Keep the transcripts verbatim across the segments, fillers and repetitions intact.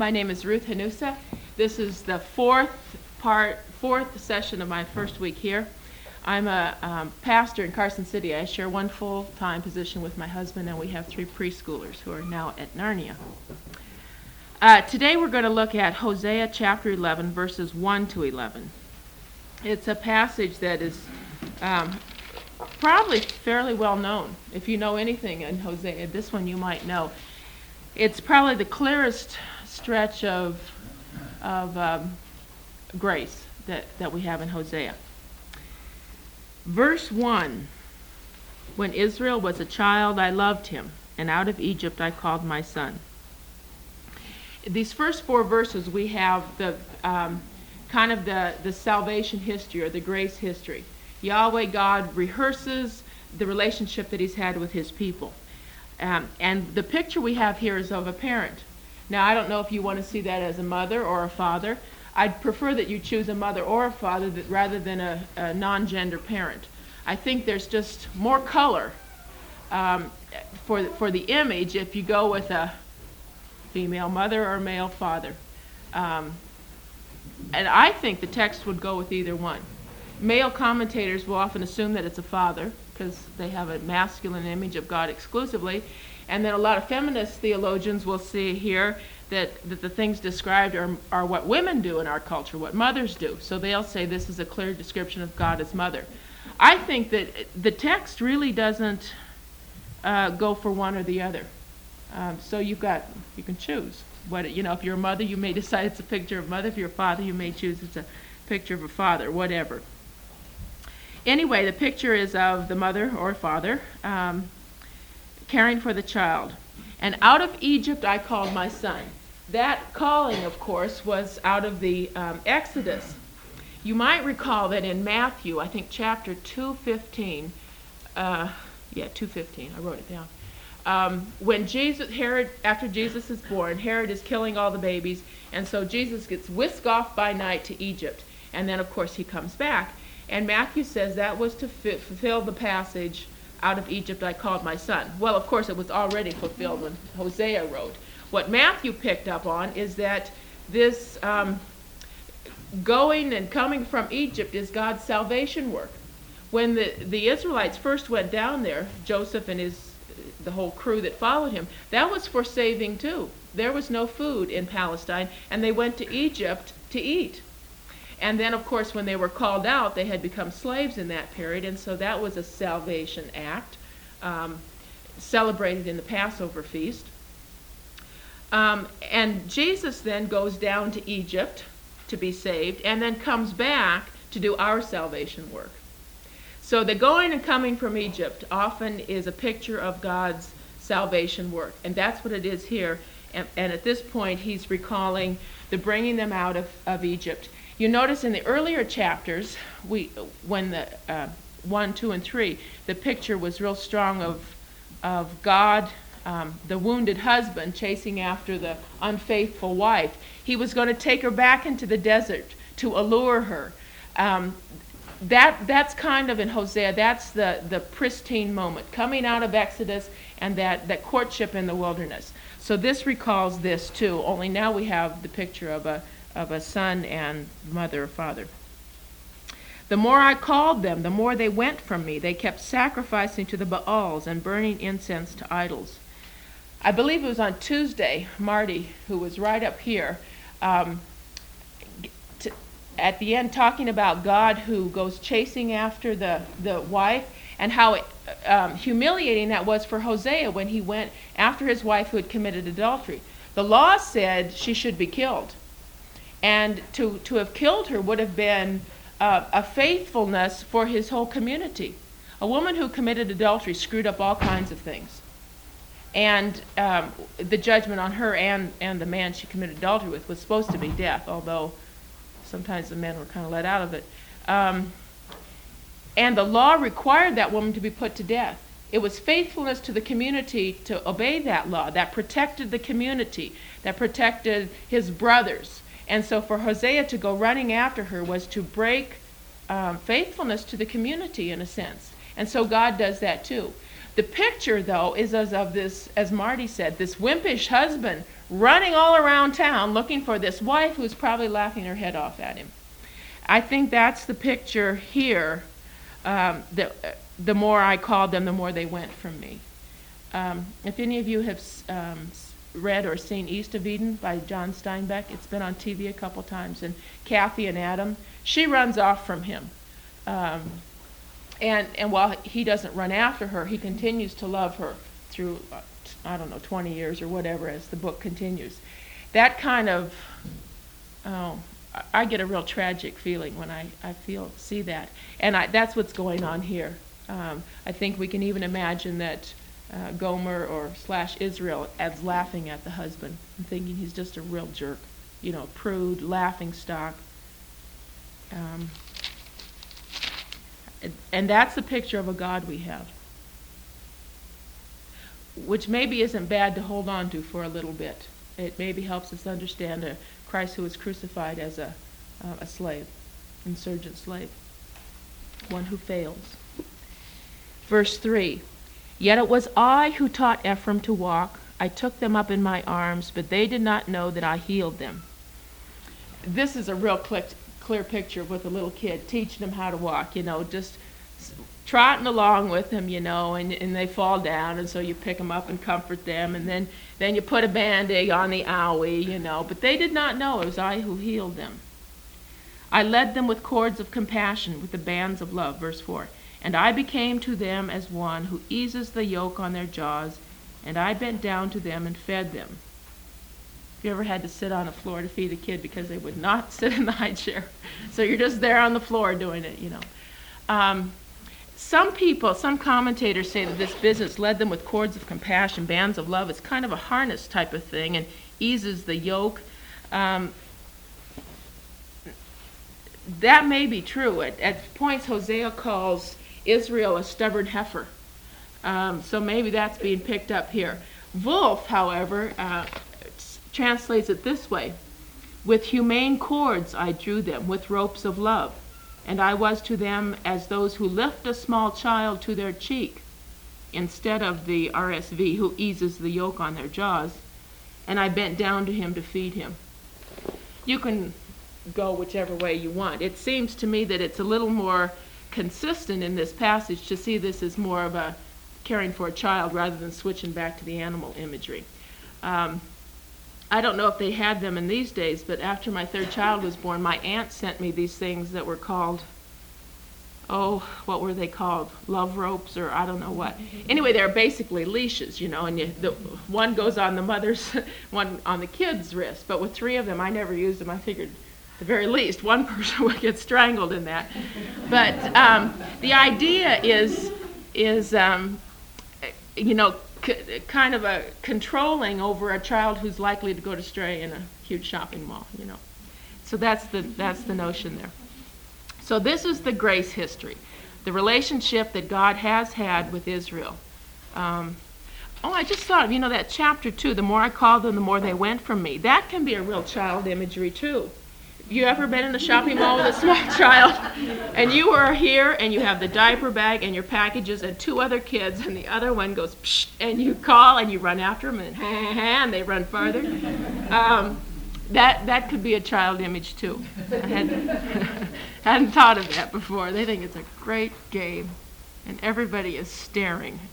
My name is Ruth Hanusa. This is the fourth part, fourth session of my first week here. I'm a um, pastor in Carson City. I share one full-time position with my husband, and we have three preschoolers who are now at Narnia. Uh, today we're going to look at Hosea chapter eleven, verses one to eleven. It's a passage that is um, probably fairly well known. If you know anything in Hosea, this one you might know. It's probably the clearest stretch of of um, grace that, that we have in Hosea. Verse one, when Israel was a child, I loved him, and out of Egypt I called my son. These first four verses, we have the um, kind of the, the salvation history or the grace history. Yahweh God rehearses the relationship that he's had with his people. Um, and the picture we have here is of a parent. Now, I don't know if you want to see that as a mother or a father. I'd prefer that you choose a mother or a father that, rather than a, a non-gender parent. I think there's just more color um, for, for the image if you go with a female mother or male father. Um, and I think the text would go with either one. Male commentators will often assume that it's a father because they have a masculine image of God exclusively. And then a lot of feminist theologians will see here that, that the things described are, are what women do in our culture, what mothers do. So they'll say this is a clear description of God as mother. I think that the text really doesn't uh, go for one or the other. Um, so you've got, you can choose. What, you know, if you're a mother, you may decide it's a picture of mother. If you're a father, you may choose it's a picture of a father, whatever. Anyway, the picture is of the mother or father um, caring for the child. And out of Egypt I called my son. That calling, of course, was out of the um, Exodus. You might recall that in Matthew, I think chapter two fifteen, uh, yeah, two fifteen, I wrote it down. Um, when Jesus, Herod, after Jesus is born, Herod is killing all the babies, and so Jesus gets whisked off by night to Egypt. And then, of course, he comes back. And Matthew says that was to fi- fulfill the passage, out of Egypt I called my son. Well, of course, it was already fulfilled when Hosea wrote. What Matthew picked up on is that this um, going and coming from Egypt is God's salvation work. When the, the Israelites first went down there, Joseph and his the whole crew that followed him, that was for saving too. There was no food in Palestine, and they went to Egypt to eat. And then, of course, when they were called out, they had become slaves in that period, and so that was a salvation act, um, celebrated in the Passover feast. Um, and Jesus then goes down to Egypt to be saved, and then comes back to do our salvation work. So the going and coming from Egypt often is a picture of God's salvation work, and that's what it is here. And, and at this point, he's recalling the bringing them out of, of Egypt. You notice in the earlier chapters, we when the uh, one, two, and three, the picture was real strong of of God, um, the wounded husband chasing after the unfaithful wife. He was going to take her back into the desert to allure her. Um, that that's kind of in Hosea. That's the the pristine moment coming out of Exodus and that that courtship in the wilderness. So this recalls this too. Only now we have the picture of a. of a son and mother or father. The more I called them, the more they went from me. They kept sacrificing to the Baals and burning incense to idols. I believe it was on Tuesday, Marty, who was right up here, um, to, at the end talking about God who goes chasing after the, the wife and how um, humiliating that was for Hosea when he went after his wife who had committed adultery. The law said she should be killed. And to, to have killed her would have been uh, a faithfulness for his whole community. A woman who committed adultery screwed up all kinds of things. And um, the judgment on her and, and the man she committed adultery with was supposed to be death, although sometimes the men were kind of let out of it. Um, and the law required that woman to be put to death. It was faithfulness to the community to obey that law that protected the community, that protected his brothers. And so for Hosea to go running after her was to break um, faithfulness to the community in a sense. And so God does that too. The picture, though, is as of this, as Marty said, this wimpish husband running all around town looking for this wife who's probably laughing her head off at him. I think that's the picture here. Um, the, the more I called them, the more they went from me. Um, if any of you have um, read or seen East of Eden by John Steinbeck, it's been on T V a couple times, and Kathy and Adam, she runs off from him. Um, and, and while he doesn't run after her, he continues to love her through, uh, I don't know, twenty years or whatever as the book continues. That kind of, oh, I get a real tragic feeling when I, I feel see that. And I, that's what's going on here. Um, I think we can even imagine that uh, Gomer or slash Israel as laughing at the husband and thinking he's just a real jerk, you know, prude, laughing stock. Um, and that's the picture of a God we have, which maybe isn't bad to hold on to for a little bit. It maybe helps us understand a Christ who was crucified as a, uh, a slave, insurgent slave, one who fails. Verse three, yet it was I who taught Ephraim to walk. I took them up in my arms, but they did not know that I healed them. This is a real clear, clear picture with a little kid, teaching them how to walk, you know, just trotting along with them, you know, and, and they fall down, and so you pick them up and comfort them, and then, then you put a Band-Aid on the owie, you know. But they did not know it was I who healed them. I led them with cords of compassion, with the bands of love, verse four. And I became to them as one who eases the yoke on their jaws, and I bent down to them and fed them. Have you ever had to sit on the floor to feed a kid because they would not sit in the high chair? So you're just there on the floor doing it, you know. Um, Some people, some commentators say that this business led them with cords of compassion, bands of love. It's kind of a harness type of thing and eases the yoke. Um, that may be true. At, at points, Hosea calls Israel a stubborn heifer. Um, so maybe that's being picked up here. Wolf, however, uh, translates it this way. With humane cords I drew them, with ropes of love. And I was to them as those who lift a small child to their cheek, instead of the R S V, who eases the yoke on their jaws. And I bent down to him to feed him. You can go whichever way you want. It seems to me that it's a little more consistent in this passage to see this as more of a caring for a child rather than switching back to the animal imagery. Um, I don't know if they had them in these days, but after my third child was born, my aunt sent me these things that were called, oh, what were they called? Love ropes, or I don't know what. Anyway, they're basically leashes, you know, and you, the, one goes on the mother's, one on the kid's wrist. But with three of them, I never used them. I figured, at the very least, one person would get strangled in that. But um, the idea is, is um, you know, kind of a controlling over a child who's likely to go astray in a huge shopping mall, you know. So that's the that's the notion there. So this is the grace history, the relationship that God has had with Israel. Um, oh, I just thought of, you know, that chapter two, the more I called them, the more they went from me. That can be a real child imagery too. You ever been in a shopping mall with a small child and you are here and you have the diaper bag and your packages and two other kids and the other one goes psh, and you call and you run after them and, ha, ha, ha, and they run farther? Um, that that could be a child image too. I hadn't, hadn't thought of that before. They think it's a great game and everybody is staring.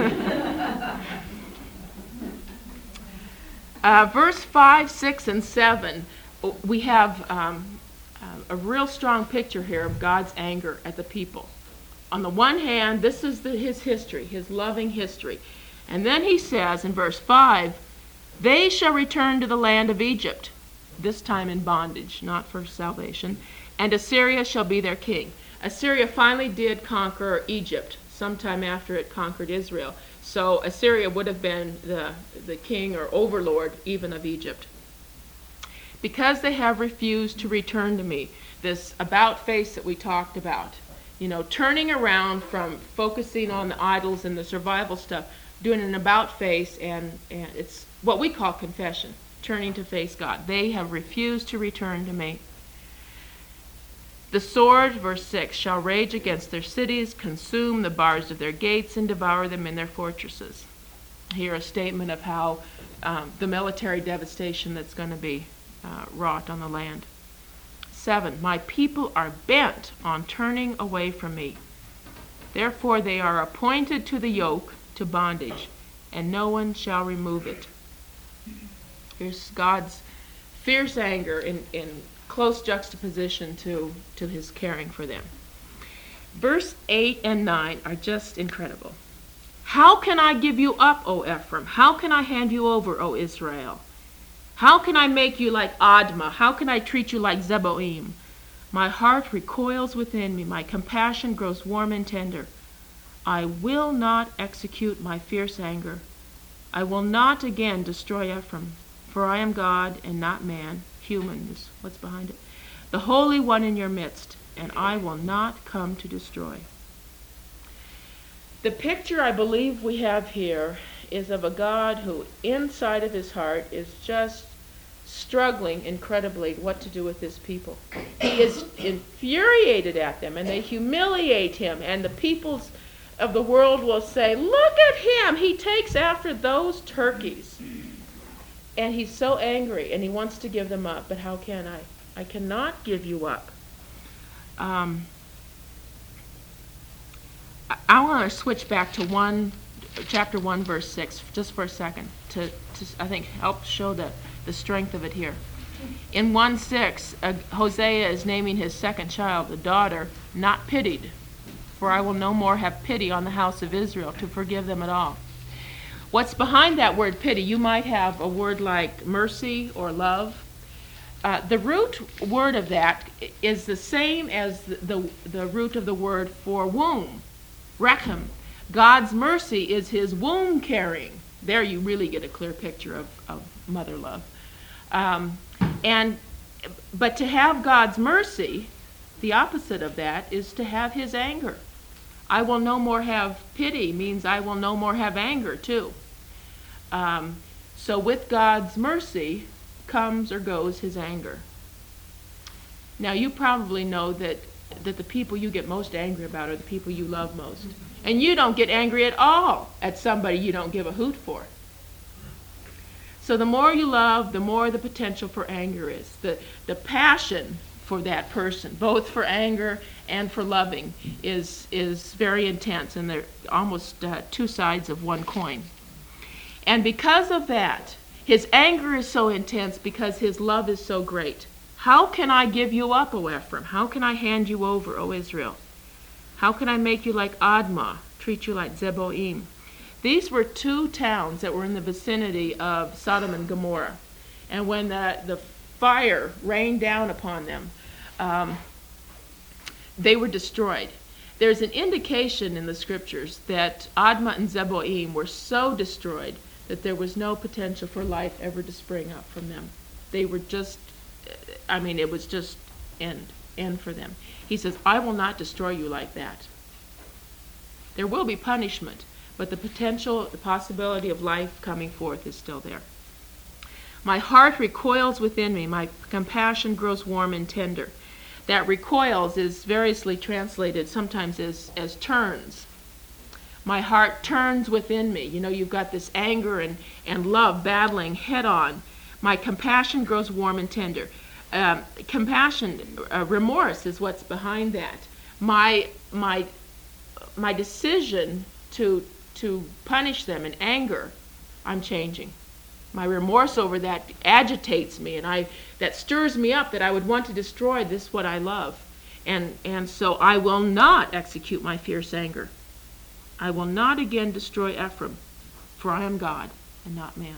uh, verse five, six, and seven. We have um, a real strong picture here of God's anger at the people. On the one hand, this is the, his history, his loving history. And then he says in verse five, they shall return to the land of Egypt, this time in bondage, not for salvation, and Assyria shall be their king. Assyria finally did conquer Egypt sometime after it conquered Israel. So Assyria would have been the, the king or overlord even of Egypt. Because they have refused to return to me, this about face that we talked about, you know, turning around from focusing on the idols and the survival stuff, doing an about face, and, and it's what we call confession, turning to face God. They have refused to return to me. The sword, verse six, shall rage against their cities, consume the bars of their gates, and devour them in their fortresses. Here a statement of how um, the military devastation that's going to be uh, wrought on the land. Seven, my people are bent on turning away from me. Therefore they are appointed to the yoke, to bondage, and no one shall remove it. Here's God's fierce anger in, in close juxtaposition to, to his caring for them. Verse eight and nine are just incredible. How can I give you up, O Ephraim? How can I hand you over, O Israel? How can I make you like Admah? How can I treat you like Zeboim? My heart recoils within me. My compassion grows warm and tender. I will not execute my fierce anger. I will not again destroy Ephraim, for I am God and not man. Human is what's behind it. The Holy One in your midst, and I will not come to destroy. The picture I believe we have here is of a God who inside of his heart is just struggling incredibly what to do with his people. He is infuriated at them, and they humiliate him, and the peoples of the world will say, look at him, he takes after those turkeys. And he's so angry, and he wants to give them up, but how can I? I cannot give you up. Um, I, I want to switch back to one, chapter one, verse six, just for a second, to, to I think help show the, the strength of it here. In one six, uh, Hosea is naming his second child, a daughter, not pitied, for I will no more have pity on the house of Israel to forgive them at all. What's behind that word pity? You might have a word like mercy or love. Uh, the root word of that is the same as the, the, the root of the word for womb, rechem. God's mercy is his womb carrying. There you really get a clear picture of, of mother love. Um, and but to have God's mercy, the opposite of that is to have his anger. I will no more have pity means I will no more have anger too. Um, so with God's mercy comes or goes his anger. Now you probably know that, that the people you get most angry about are the people you love most. And you don't get angry at all at somebody you don't give a hoot for. So the more you love, the more the potential for anger is. The, the passion for that person, both for anger and for loving, is is very intense, and they're almost uh, two sides of one coin. And because of that, his anger is so intense because his love is so great. How can I give you up, O Ephraim? How can I hand you over, O Israel? How can I make you like Admah, treat you like Zeboim? These were two towns that were in the vicinity of Sodom and Gomorrah. And when the, the fire rained down upon them, um, they were destroyed. There's an indication in the scriptures that Admah and Zeboim were so destroyed that there was no potential for life ever to spring up from them. They were just, I mean, it was just end, end for them. He says, I will not destroy you like that. There will be punishment, but the potential, the possibility of life coming forth is still there. My heart recoils within me. My compassion grows warm and tender. That recoils is variously translated sometimes as, as turns. My heart turns within me. You know, you've got this anger and, and love battling head on. My compassion grows warm and tender. Um, compassion, uh, remorse is what's behind that. My my my decision to to punish them in anger, I'm changing. My remorse over that agitates me, and I that stirs me up that I would want to destroy this what I love. And and so I will not execute my fierce anger. I will not again destroy Ephraim, for I am God and not man.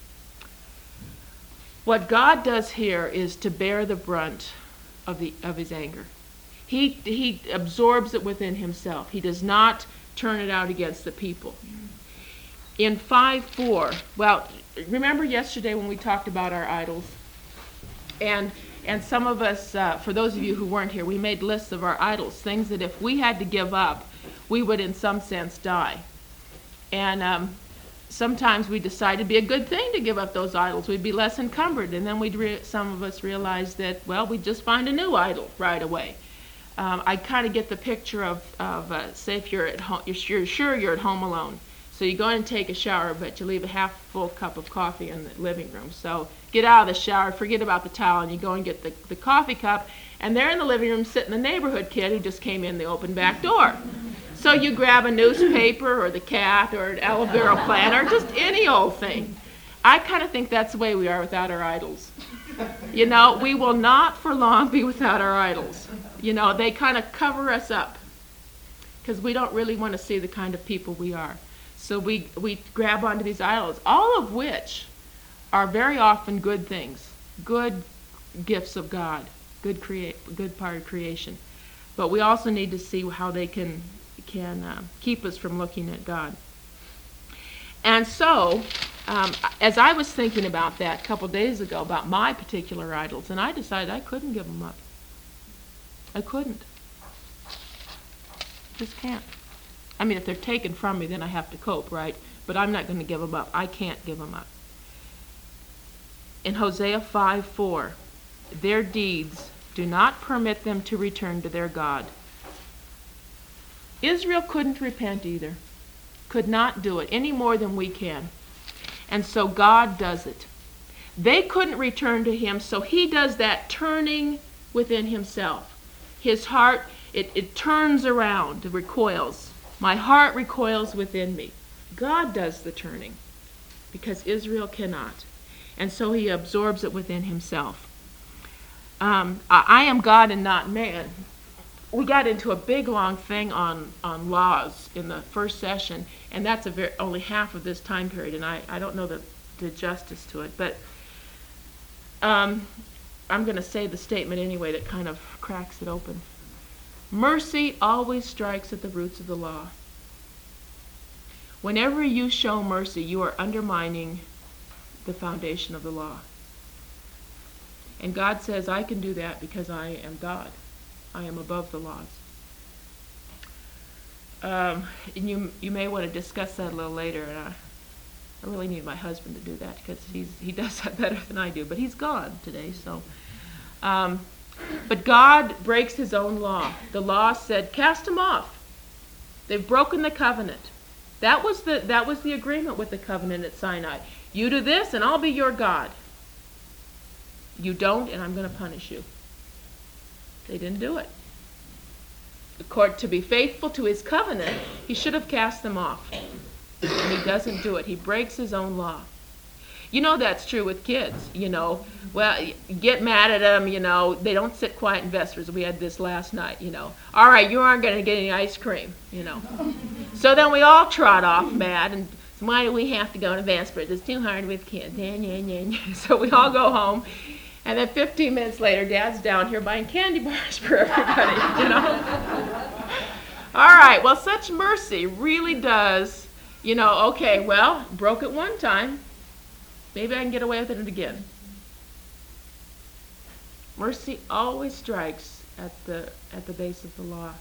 What God does here is to bear the brunt of the of his anger. He he absorbs it within himself. He does not turn it out against the people. In five four, well, remember yesterday when we talked about our idols? And and some of us, uh, for those of you who weren't here, we made lists of our idols, things that if we had to give up, we would in some sense die. And um, sometimes we decide it'd be a good thing to give up those idols. We'd be less encumbered. And then we'd re- some of us realize that, well, we'd just find a new idol right away. um, I kind of get the picture of, of uh, say if you're at home, you're sure, sure you're at home alone. So you go in and take a shower, but you leave a half full cup of coffee in the living room. So get out of the shower, forget about the towel, and you go and get the, the coffee cup. And there in the living room sitting the neighborhood kid who just came in the open back door. So you grab a newspaper or the cat or an aloe vera plant or just any old thing. I kind of think that's the way we are without our idols. You know, we will not for long be without our idols. You know, they kind of cover us up because we don't really want to see the kind of people we are. So we, we grab onto these idols, all of which are very often good things, good gifts of God, good create, good part of creation. But we also need to see how they can, can uh, keep us from looking at God. And so, um, as I was thinking about that a couple days ago, about my particular idols, and I decided I couldn't give them up. I couldn't. Just can't. I mean, if they're taken from me, then I have to cope, right? But I'm not going to give them up. I can't give them up. In Hosea five four, their deeds do not permit them to return to their God. Israel couldn't repent either. Could not do it any more than we can. And so God does it. They couldn't return to him, so he does that turning within himself. His heart, it, it turns around, it recoils. My heart recoils within me. God does the turning because Israel cannot. And so he absorbs it within himself. Um, I, I am God and not man. We got into a big long thing on, on laws in the first session, and that's a very, only half of this time period, and I, I don't know the, the justice to it. But um, I'm going to say the statement anyway that kind of cracks it open. Mercy always strikes at the roots of the law. Whenever you show mercy, you are undermining the foundation of the law. And God says, I can do that because I am God. I am above the laws. Um, and you you may want to discuss that a little later. And I, I really need my husband to do that because he's he does that better than I do. But he's gone today, so... Um, But God breaks his own law. The law said, cast them off. They've broken the covenant. That was the that was the agreement with the covenant at Sinai. You do this and I'll be your God. You don't and I'm going to punish you. They didn't do it. According to be faithful to his covenant, he should have cast them off. And he doesn't do it. He breaks his own law. You know that's true with kids, you know. Well, get mad at them, you know. They don't sit quiet in Vespers. We had this last night, you know. All right, you aren't going to get any ice cream, you know. So then we all trot off mad, and why do we have to go to Vespers? It's too hard with kids. Yeah, yeah, yeah, yeah. So we all go home, and then fifteen minutes later, Dad's down here buying candy bars for everybody, you know. All right, well, such mercy really does, you know, okay, well, broke it one time. Maybe I can get away with it again. Mercy always strikes at the at the base of the law.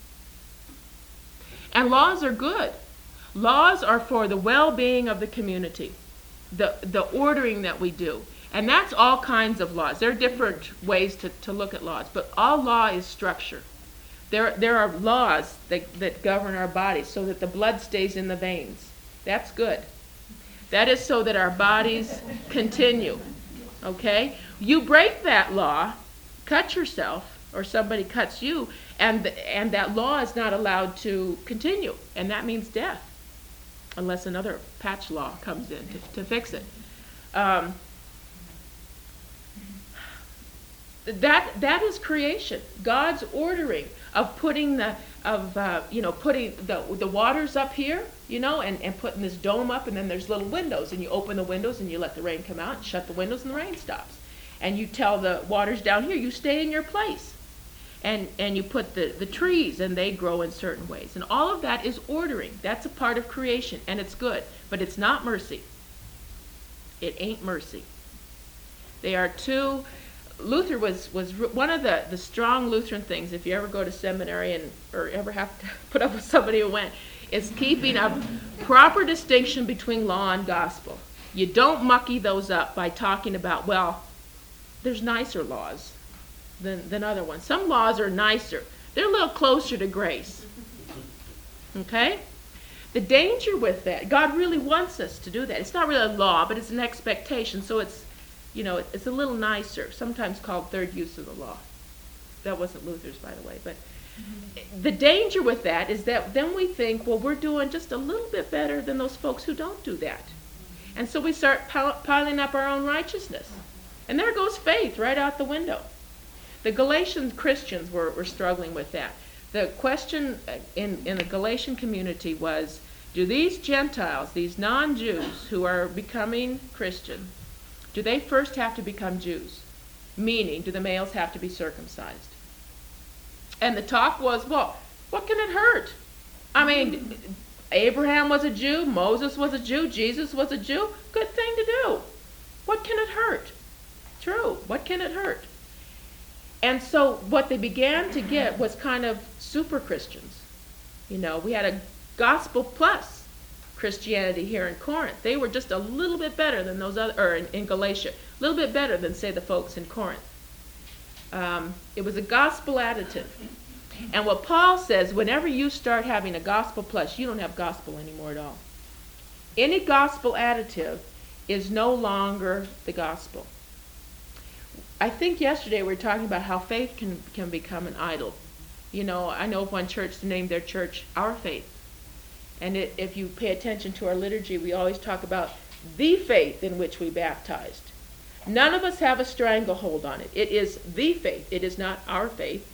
And laws are good. Laws are for the well-being of the community, the the ordering that we do. And that's all kinds of laws. There are different ways to, to look at laws, but all law is structure. There there are laws that, that govern our bodies so that the blood stays in the veins. That's good. That is so that our bodies continue, okay? You break that law, cut yourself, or somebody cuts you, and and that law is not allowed to continue, and that means death, unless another patch law comes in to, to fix it. Um, that that is creation, God's ordering of putting the of uh, you know putting the the waters up here, you know, and, and putting this dome up, and then there's little windows, and you open the windows and you let the rain come out, and shut the windows, and the rain stops. And you tell the waters down here, you stay in your place. And and you put the, the trees, and they grow in certain ways. And all of that is ordering. That's a part of creation, and it's good. But it's not mercy. It ain't mercy. They are two... Luther was, was one of the, the strong Lutheran things, if you ever go to seminary and or ever have to put up with somebody who went, is keeping a proper distinction between law and gospel. You don't mucky those up by talking about, well, there's nicer laws than, than other ones. Some laws are nicer They're a little closer to grace. Okay? The danger with that, God really wants us to do that. It's not really a law, but it's an expectation. So it's, you know, it's a little nicer, sometimes called third use of the law. That wasn't Luther's, by the way. But the danger with that is that then we think, well, we're doing just a little bit better than those folks who don't do that. And so we start piling up our own righteousness. And there goes faith right out the window. The Galatian Christians were, were struggling with that. The question in, in the Galatian community was, do these Gentiles, these non-Jews who are becoming Christian, do they first have to become Jews? Meaning, do the males have to be circumcised? And the talk was, well, what can it hurt? I mean, Abraham was a Jew, Moses was a Jew, Jesus was a Jew. Good thing to do. What can it hurt? True. What can it hurt? And so what they began to get was kind of super Christians. You know, we had a gospel plus Christianity here in Corinth. They were just a little bit better than those other, or in, in Galatia, a little bit better than, say, the folks in Corinth. Um, it was a gospel additive. And what Paul says, whenever you start having a gospel plus, you don't have gospel anymore at all. Any gospel additive is no longer the gospel. I think yesterday we were talking about how faith can, can become an idol. You know, I know of one church that named their church Our Faith. And it, if you pay attention to our liturgy, we always talk about the faith in which we baptized. None of us have a stranglehold on it. It is the faith. It is not our faith.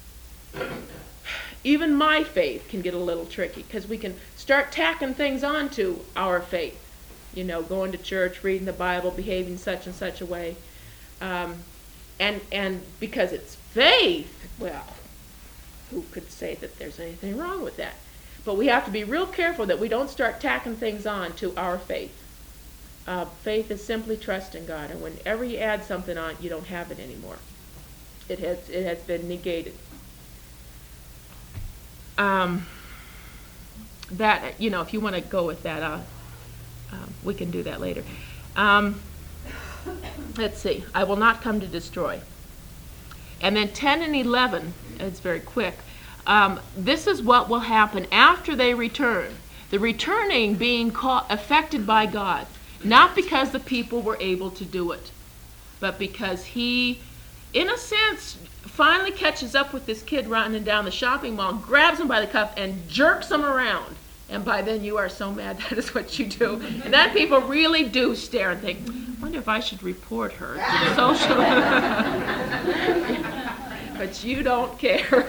Even my faith can get a little tricky because we can start tacking things onto our faith. You know, going to church, reading the Bible, behaving such and such a way. Um, and and because it's faith, well, who could say that there's anything wrong with that? But we have to be real careful that we don't start tacking things on to our faith. Uh, faith is simply trust in God, and whenever you add something on, you don't have it anymore. It has it has been negated. Um, that you know, if you want to go with that, uh, um, we can do that later. Um, let's see. I will not come to destroy. And then ten and eleven. It's very quick. Um, this is what will happen after they return. The returning being caught, affected by God. Not because the people were able to do it, but because he, in a sense, finally catches up with this kid running down the shopping mall, grabs him by the cuff, and jerks him around. And by then you are so mad that is what you do. And then people really do stare and think, I wonder if I should report her to the social. But you don't care.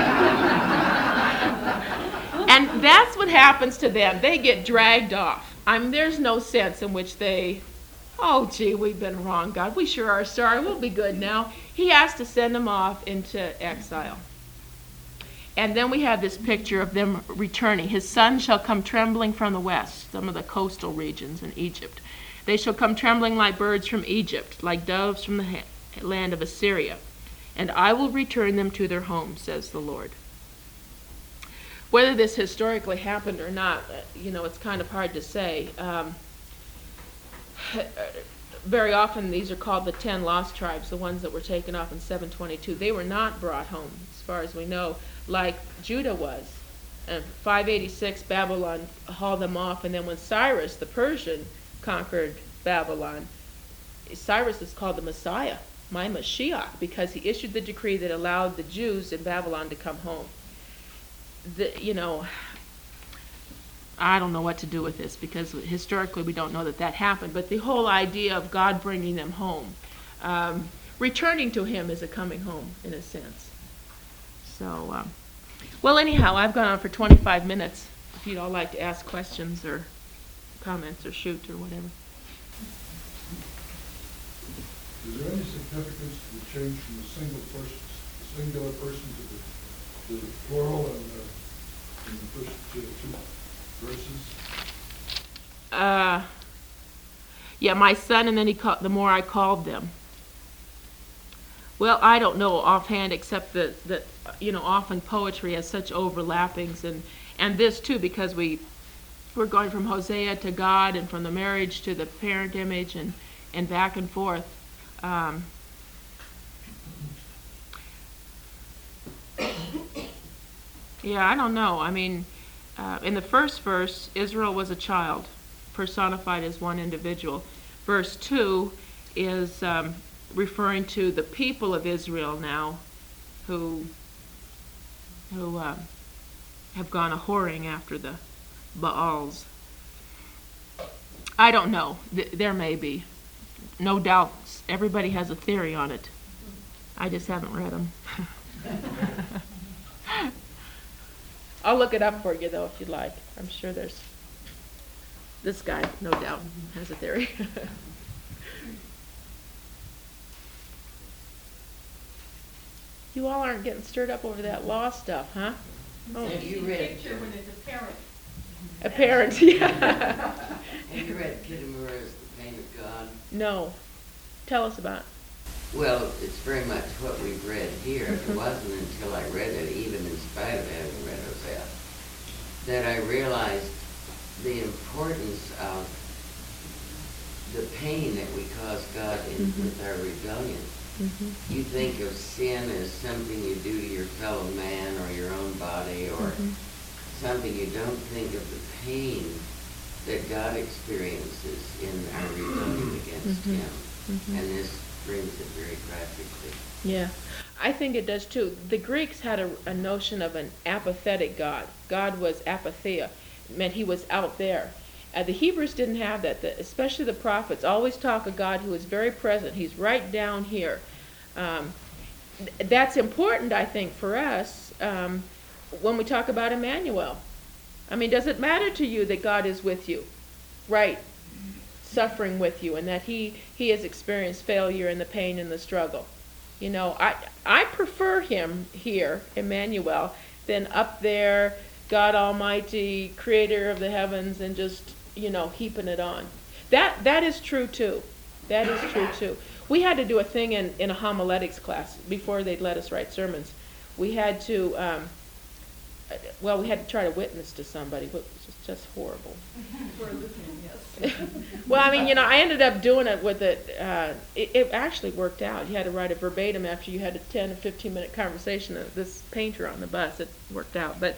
And that's what happens to them. They get dragged off. I mean, there's no sense in which they, oh, gee, we've been wrong, God. We sure are sorry. We'll be good now. He has to send them off into exile. And then we have this picture of them returning. His son shall come trembling from the west, some of the coastal regions in Egypt. They shall come trembling like birds from Egypt, like doves from the ha- land of Assyria. And I will return them to their home, says the Lord. Whether this historically happened or not, you know, it's kind of hard to say. Um, very often these are called the ten lost tribes, the ones that were taken off in seven twenty-two. They were not brought home, as far as we know, like Judah was. And five eighty-six, Babylon hauled them off, and then when Cyrus, the Persian, conquered Babylon, Cyrus is called the Messiah, my Mashiach, because he issued the decree that allowed the Jews in Babylon to come home. The, you know, I don't know what to do with this because historically we don't know that that happened, but the whole idea of God bringing them home, um, returning to him is a coming home in a sense. So, um, well, anyhow, I've gone on for twenty-five minutes. If you'd all like to ask questions or comments or shoot or whatever. Is there any significance to the change from the single person, the singular person to the, to the plural in the, in the first uh, two verses? Uh, yeah, my son, and then he called, the more I called them. Well, I don't know offhand, except that, that you know, often poetry has such overlappings, and, and this too, because we, we're going from Hosea to God, and from the marriage to the parent image, and, and back and forth. Um, Yeah, I don't know. I mean, uh, in the first verse, Israel was a child, personified as one individual. Verse two is um, referring to the people of Israel now, who who um, have gone a whoring after the Baals. I don't know. Th- there may be. No doubt, everybody has a theory on it. I just haven't read them. I'll look it up for you, though, if you'd like. I'm sure there's... This guy, no doubt, has a theory. You all aren't getting stirred up over that law stuff, huh? Oh, And you read, Picture when it's apparent. apparent, yeah. and you read Kitamura's The Pain of God? No. Tell us about it. Well, it's very much what we've read here. It wasn't until I read it, even in spite of having read Hosea, that I realized the importance of the pain that we cause God in, Mhm. with our rebellion. Mm-hmm. You think of sin as something you do to your fellow man or your own body or Mhm. something. You don't think of the pain that God experiences in our rebellion against Mhm. Him. Mhm. And this brings it very graphically. Yeah, I think it does too. The Greeks had a, a notion of an apathetic God. God was apatheia, it meant he was out there. Uh, the Hebrews didn't have that. The, especially the prophets always talk of God who is very present. He's right down here. Um, th- that's important, I think, for us um, when we talk about Emmanuel. I mean, does it matter to you that God is with you, right, suffering with you, and that he, he has experienced failure and the pain and the struggle? You know, I I prefer him here, Emmanuel, than up there, God Almighty, creator of the heavens, and just, you know, heaping it on. That that is true too. That is true too. We had to do a thing in, in a homiletics class before they'd let us write sermons. We had to, um, well, we had to try to witness to somebody, which was just horrible. For listening, yes. Well, I mean, you know, I ended up doing it with it. Uh, it, it actually worked out. You had to write it verbatim after you had a ten or fifteen minute conversation with this painter on the bus. It worked out, but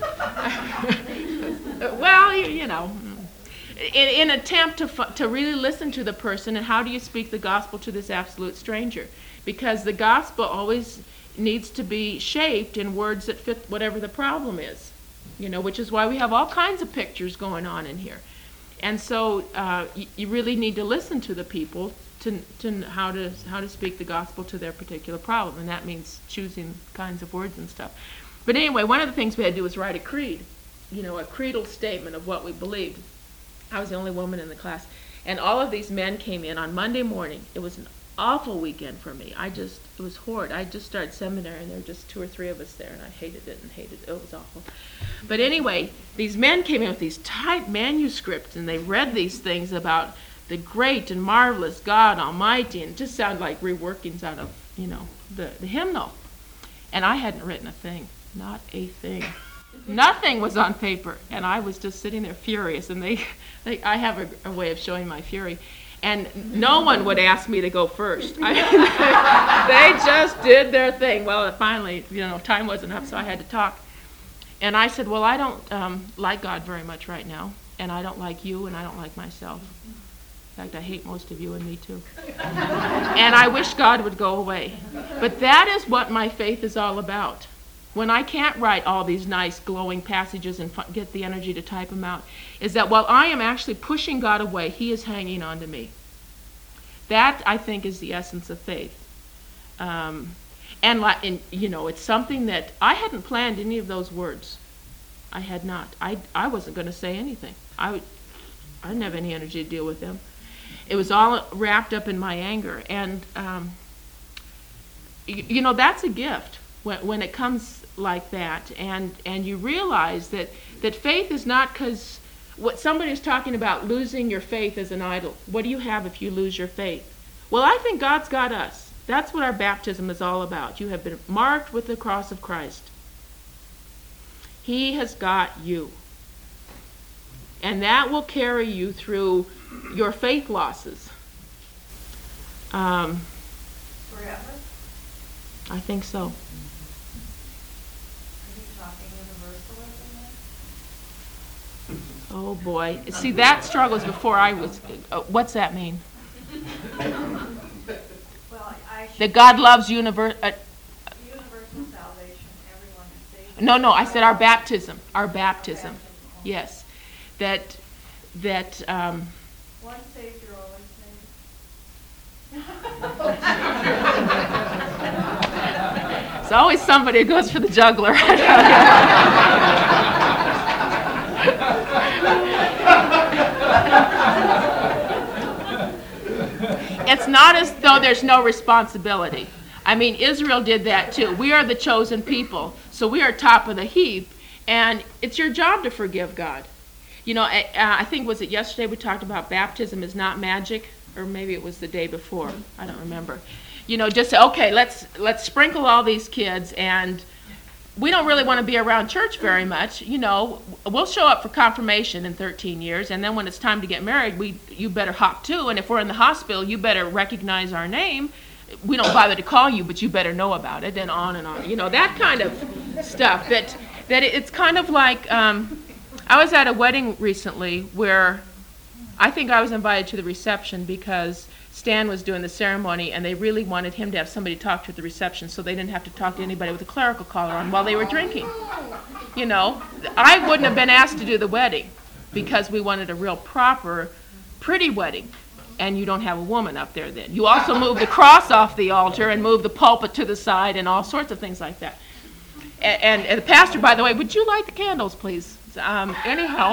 well, you, you know, in in an attempt to fu- to really listen to the person, and how do you speak the gospel to this absolute stranger? Because the gospel always needs to be shaped in words that fit whatever the problem is. You know, which is why we have all kinds of pictures going on in here. And so uh, you, you really need to listen to the people to to how to how to speak the gospel to their particular problem, and that means choosing kinds of words and stuff. But anyway, one of the things we had to do was write a creed, you know, a creedal statement of what we believed. I was the only woman in the class, and all of these men came in on Monday morning. It was an awful weekend for me. I just it was horrid. I just started seminary, and there were just two or three of us there, and I hated it and hated it. It was awful. But anyway, these men came in with these typed manuscripts, and they read these things about the great and marvelous God Almighty, and it just sounded like reworkings out of, you know, the, the hymnal. And I hadn't written a thing, not a thing. Nothing was on paper, and I was just sitting there furious. And they, they I have a, a way of showing my fury. And no one would ask me to go first. I mean, they just did their thing. Well, finally, you know, time wasn't up, so I had to talk. And I said, well, I don't um, like God very much right now, and I don't like you, and I don't like myself. In fact, I hate most of you and me too. And I wish God would go away. But that is what my faith is all about. When I can't write all these nice glowing passages and f- get the energy to type them out, is that while I am actually pushing God away, he is hanging on to me. That, I think, is the essence of faith. Um, and, like, and, you know, it's something that I hadn't planned any of those words. I had not. I, I wasn't going to say anything. I, would, I didn't have any energy to deal with them. It was all wrapped up in my anger. And, um, you, you know, that's a gift when, when it comes like that. And, and you realize that, that faith is not because what somebody's talking about losing your faith as an idol. What do you have if you lose your faith? Well, I think God's got us. That's what our baptism is all about. You have been marked with the cross of Christ. He has got you. And that will carry you through your faith losses. Um, Forever? I think so. Are you talking in the Oh, boy. See, that struggle is before I was, uh, what's that mean? Well, I should. That God loves universe, uh, Universal salvation, everyone is saved. no, no, I said our baptism, our baptism. Yes. That, that, um, One Savior, always saved. it's always somebody who goes for the juggler. It's not as though there's no responsibility. I mean, Israel did that too. We are the chosen people, so we are top of the heap, and it's your job to forgive God. You know, I, I think, was it yesterday we talked about baptism is not magic, or maybe it was the day before. I don't remember. You know, just say, okay, let's let's sprinkle all these kids, and we don't really want to be around church very much. You know, we'll show up for confirmation in thirteen years, and then when it's time to get married, we you better hop too. And if we're in the hospital, you better recognize our name. We don't bother to call you, but you better know about it, and on and on. You know, that kind of stuff. That that it's kind of like, um, I was at a wedding recently where I think I was invited to the reception because Stan was doing the ceremony, and they really wanted him to have somebody talk to at the reception, so they didn't have to talk to anybody with a clerical collar on while they were drinking. You know, I wouldn't have been asked to do the wedding because we wanted a real proper, pretty wedding, and you don't have a woman up there then. You also move the cross off the altar and move the pulpit to the side and all sorts of things like that. And, and, and the pastor, by the way, would you light the candles, please? Um, anyhow.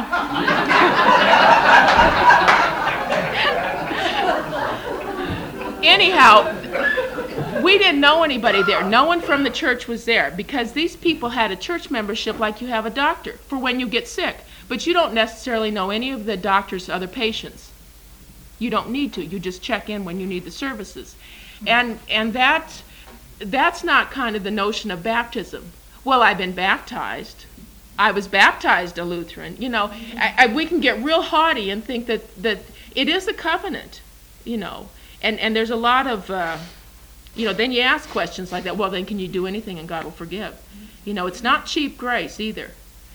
Anyhow, we didn't know anybody there. No one from the church was there because these people had a church membership like you have a doctor for when you get sick. But you don't necessarily know any of the doctor's other patients. You don't need to. You just check in when you need the services. And and that that's not kind of the notion of baptism. Well, I've been baptized. I was baptized a Lutheran. You know, I, I, we can get real haughty and think that, that it is a covenant, you know. And and there's a lot of, uh, you know, then you ask questions like that. Well, then can you do anything and God will forgive? You know, it's not cheap grace either.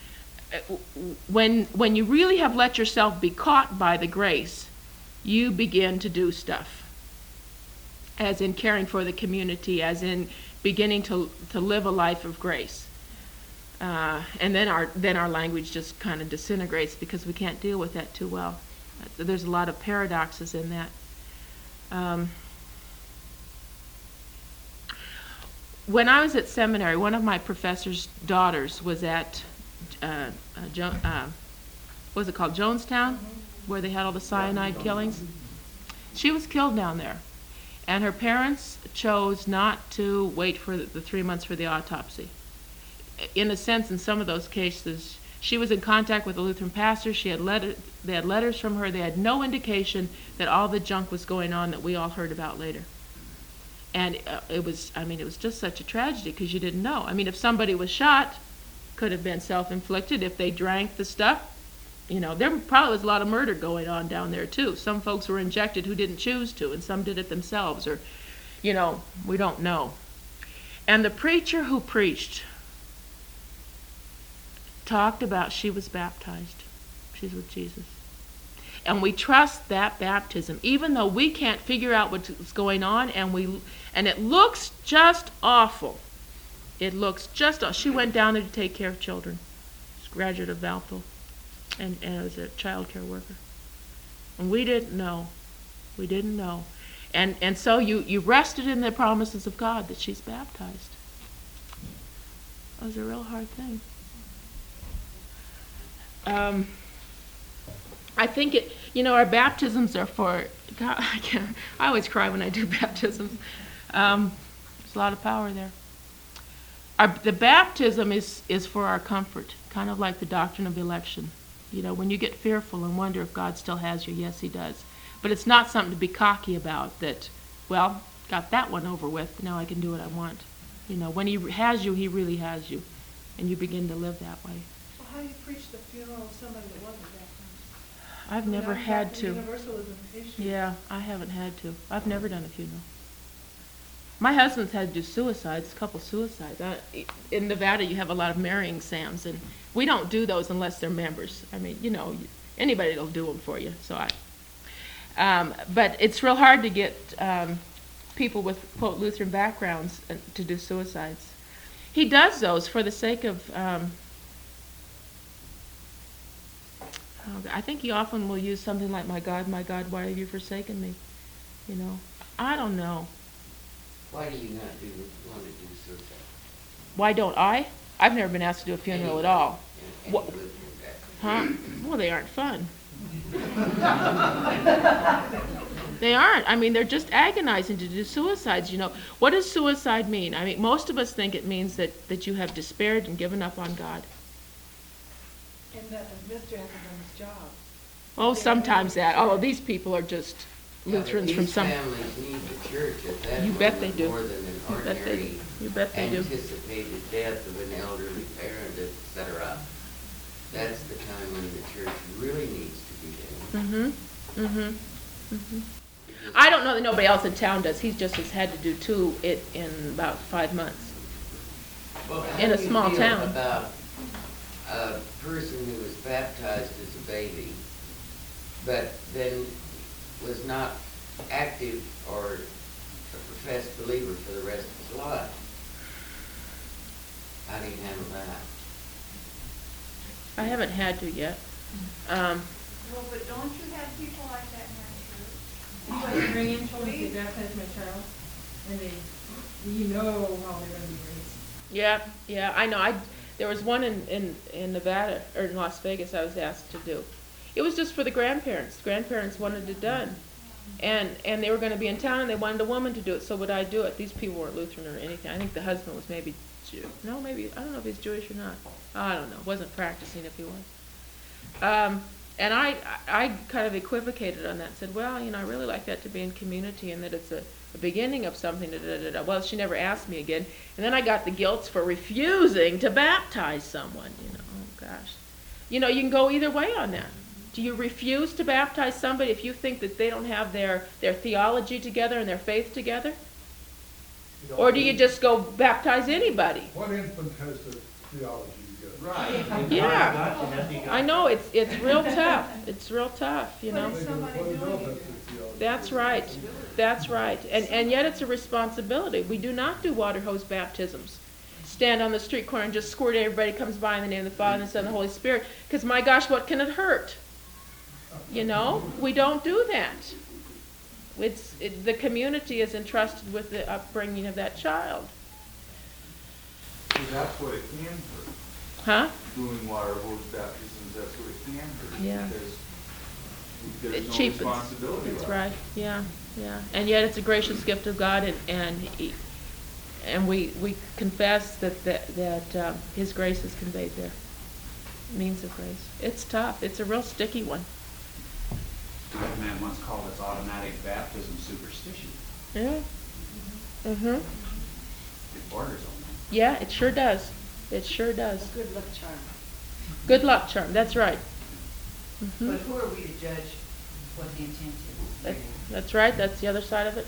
When when you really have let yourself be caught by the grace, you begin to do stuff. As in caring for the community, as in beginning to to live a life of grace. Uh, and then our then our language just kind of disintegrates because we can't deal with that too well. There's a lot of paradoxes in that. Um, when I was at seminary, one of my professor's daughters was at, uh, uh, jo- uh, what was it called, Jonestown, where they had all the cyanide killings. She was killed down there, and her parents chose not to wait for the, the three months for the autopsy. In a sense, in some of those cases, she was in contact with a Lutheran pastor. She had letter, they had letters from her. They had no indication that all the junk was going on that we all heard about later. And uh, it was, I mean, it was just such a tragedy because you didn't know. I mean, if somebody was shot, could have been self-inflicted. If they drank the stuff, you know, there probably was a lot of murder going on down there too. Some folks were injected who didn't choose to, and some did it themselves, or, you know, we don't know. And the preacher who preached talked about she was baptized. She's with Jesus. And we trust that baptism, even though we can't figure out what's going on, and we and it looks just awful. It looks just awful. She went down there to take care of children. She's a graduate of Valpo, and, and was a child care worker. And we didn't know. We didn't know. And and so you, you rested in the promises of God that she's baptized. That was a real hard thing. Um, I think it, you know, our baptisms are for, God, I can't, I always cry when I do baptisms. Um, there's a lot of power there. Our, the baptism is, is for our comfort, kind of like the doctrine of election. You know, when you get fearful and wonder if God still has you, yes, he does. But it's not something to be cocky about that, well, got that one over with, now I can do what I want. You know, when he has you, he really has you. And you begin to live that way. How do you preach the funeral of somebody that wasn't baptized? I've never I mean, had the to. Universalism issue. Yeah, I haven't had to. I've never done a funeral. My husband's had to do suicides, a couple suicides. Uh, in Nevada, you have a lot of marrying Sams, and we don't do those unless they're members. I mean, you know, anybody will do them for you. So I, um, but it's real hard to get um, people with quote Lutheran backgrounds uh, to do suicides. He does those for the sake of. Um, oh, I think he often will use something like, "My God, my God, why have you forsaken me?" You know, I don't know. Why do you not do, want to do suicide? Why don't I? I've never been asked to do a funeral at all. Any What- Lutheran background? Huh? Well, they aren't fun. They aren't. I mean, they're just agonizing to do suicides, you know. What does suicide mean? I mean, most of us think it means that, that you have despaired and given up on God. And that Mister hasn't done his job. Oh, sometimes that. Although these people are just Yeah, but Lutherans from these some... families need the church at that You bet they moment do. more than an You bet they do. ordinary You bet they do. anticipated death of an elderly parent, et cetera. That's the time when the church really needs to be there. Mm-hmm. Mm-hmm. Mm-hmm. I don't know that nobody else in town does. He just has had to do two it in about five months. Well, how In a do you small feel town. about a person who was baptized as a baby, but then was not active or a professed believer for the rest of his life? How do you handle that? I haven't had to yet. Um, Well, but don't you have people like that in our church? You like bring in children to baptize my child, and they, you know how they're gonna be raised. Yeah, yeah, I know. I there was one in, in, in Nevada or in Las Vegas I was asked to do. It was just for the grandparents. Grandparents wanted it done, and and they were going to be in town and they wanted a woman to do it. So would I do it? These people weren't Lutheran or anything. I think the husband was maybe Jew. No, maybe I don't know if he's Jewish or not. I don't know. Wasn't practicing if he was. Um, and I I kind of equivocated on that. Said, well, you know, I really like that to be in community and that it's a. the beginning of something. Da, da, da, da. Well, she never asked me again, and then I got the guilt for refusing to baptize someone. You know, oh gosh, you know, you can go either way on that. Do you refuse to baptize somebody if you think that they don't have their their theology together and their faith together, You know, or do you just go baptize anybody? What infant has the theology together? Right. Yeah. I know it's it's real tough. It's real tough. You know. What somebody adult doing has it? the theology? That's right. That's right. And and yet it's a responsibility. We do not do water hose baptisms. Stand on the street corner and just squirt everybody comes by in the name of the Father and the Son and the Holy Spirit. Because my gosh, what can it hurt? You know, we don't do that. It's it, the community is entrusted with the upbringing of that child. See, that's what it can hurt. Huh? Doing water hose baptisms, that's what it can hurt. Yeah. Because It there's no cheapens. responsibility That's left. right. Yeah, yeah. And yet it's a gracious gift of God, and and he, and we we confess that that that um, His grace is conveyed there. Means of grace. It's tough. It's a real sticky one. One man once called us automatic baptism superstition. Yeah. Mhm. It borders on that. Yeah, it sure does. It sure does. Good luck charm. Good luck charm. That's right. Mhm. But who are we to judge what the intent is? That, that's right. That's the other side of it.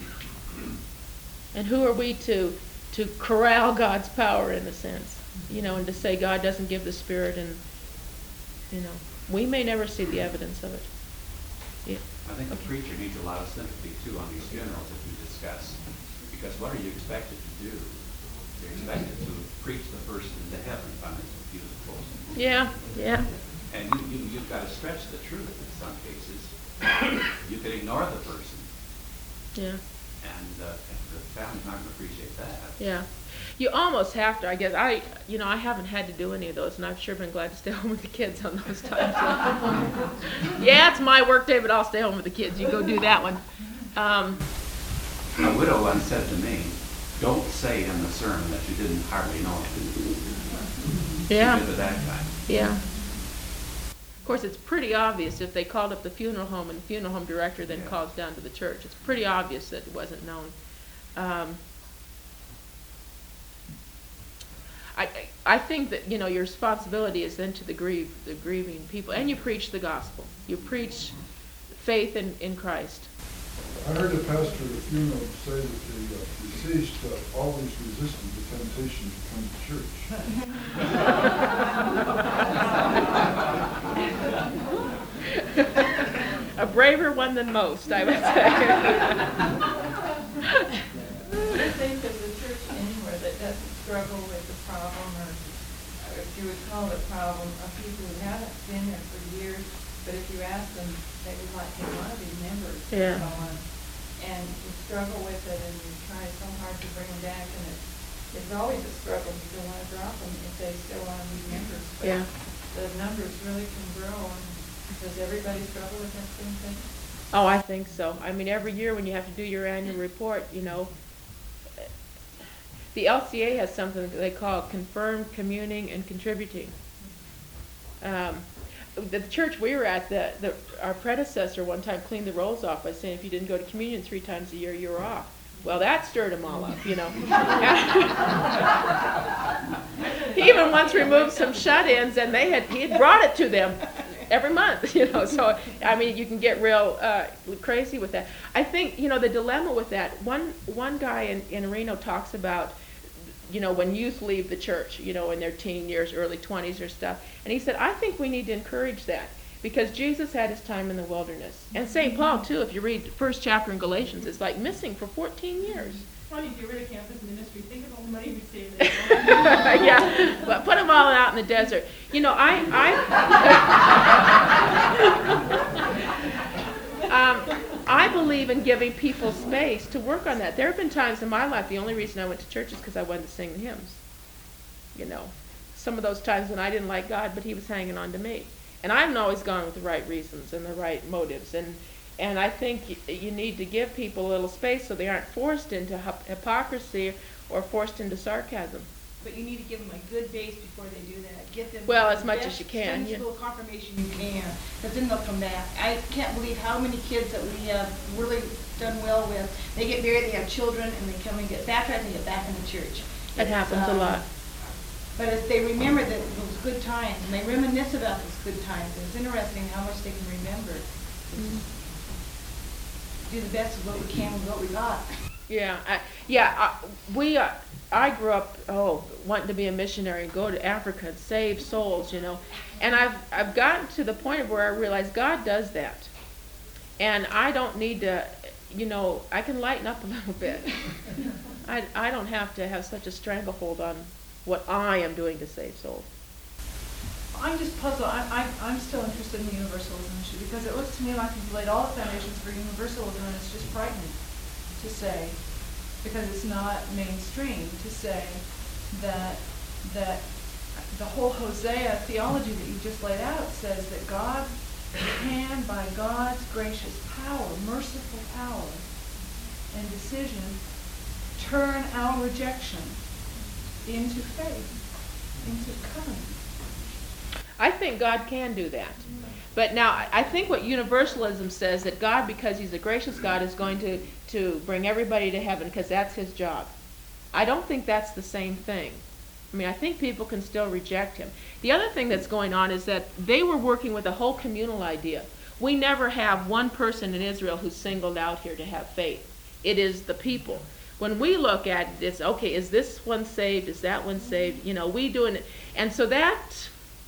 And who are we to to corral God's power in a sense, you know, and to say God doesn't give the Spirit, and you know, we may never see the evidence of it. Yeah. I think the preacher needs a lot of sympathy too on these funerals that we discuss. Because what are you expected to do? You're expected to preach the person into heaven, if I'm beautiful. Yeah. Yeah. And you, you, you've got to stretch the truth in some cases. You could ignore the person, Yeah. and uh, the family's not going to appreciate that. Yeah. You almost have to, I guess. I, you know, I haven't had to do any of those, and I've sure been glad to stay home with the kids on those times. Yeah, it's my work day, but I'll stay home with the kids. You go do that one. Um, A widow once said to me, "Don't say in the sermon that you didn't hardly know it." yeah. She did to that guy. Yeah. Of course, it's pretty obvious if they called up the funeral home and the funeral home director then Yeah. calls down to the church. It's pretty obvious that it wasn't known. Um, I, I think that, you know, your responsibility is then to the grieve, the grieving people, and you preach the gospel. You preach faith in, in Christ. I heard a pastor at a funeral say that the uh, deceased uh, always resisted the temptation to come to church. A braver one than most, I would say. I think there's a church anywhere that doesn't struggle with the problem, or, or if you would call it a problem, of people who haven't been there for years, but if you ask them, they would like to want to be members Yeah. and so on. And you struggle with it, and you try so hard to bring them back, and it's, it's always a struggle. You don't want to drop them if they still want to be members. But Yeah. the numbers really can grow, and does everybody struggle with that same thing? Oh, I think so. I mean, every year when you have to do your annual report, you know, the L C A has something that they call confirmed communing and contributing. Um, the church we were at, the, the our predecessor one time cleaned the rolls off by saying if you didn't go to communion three times a year, you were off. Well, that stirred them all up, you know. He even once removed some shut-ins, and they had he had brought it to them every month, you know. So I mean, you can get real uh, crazy with that. I think you know the dilemma with that. One one guy in in Reno talks about, you know, when youth leave the church, you know, in their teen years, early twenties or stuff. And he said, I think we need to encourage that because Jesus had his time in the wilderness. And Saint Paul, too, if you read the first chapter in Galatians, is like missing for fourteen years. Why don't you get rid of campus ministry? Think of all the money we saved. Yeah, but put them all out in the desert. You know, I... I um, I believe in giving people space to work on that. There have been times in my life, the only reason I went to church is because I wanted to sing the hymns. You know, some of those times when I didn't like God, but he was hanging on to me. And I haven't always gone with the right reasons and the right motives. And and I think you, you need to give people a little space so they aren't forced into hyp- hypocrisy or forced into sarcasm. But you need to give them a good base before they do that. Get them Well, the as much as best you can, yeah. sensible confirmation you can, because then they'll come back. I can't believe how many kids that we have really done well with. They get married, they have children, and they come and get baptized and get back in the church. That happens a Um, lot. But if they remember that those good times, and they reminisce about those good times, it's interesting how much they can remember. Do the best of what we can with what we got. Yeah, I, yeah. I, we, uh, I grew up, oh, wanting to be a missionary and go to Africa and save souls, you know. And I've, I've gotten to the point where I realize God does that, and I don't need to, you know, I can lighten up a little bit. I, I don't have to have such a stranglehold on what I am doing to save souls. I'm just puzzled. I, I, I'm still interested in the universalism issue because it looks to me like you've laid all the foundations for universalism, and it's just frightening to say, because it's not mainstream, to say that that the whole Hosea theology that you just laid out says that God can, by God's gracious power, merciful power, and decision, turn our rejection into faith, into covenant. I think God can do that. But now, I- I think what universalism says, that God, because he's a gracious God, is going to, to bring everybody to heaven because that's his job. I don't think that's the same thing. I mean, I think people can still reject him. The other thing that's going on is that they were working with a whole communal idea. We never have one person in Israel who's singled out here to have faith. It is the people. When we look at it, it's, okay, is this one saved? Is that one saved? You know, we doing it. And so that...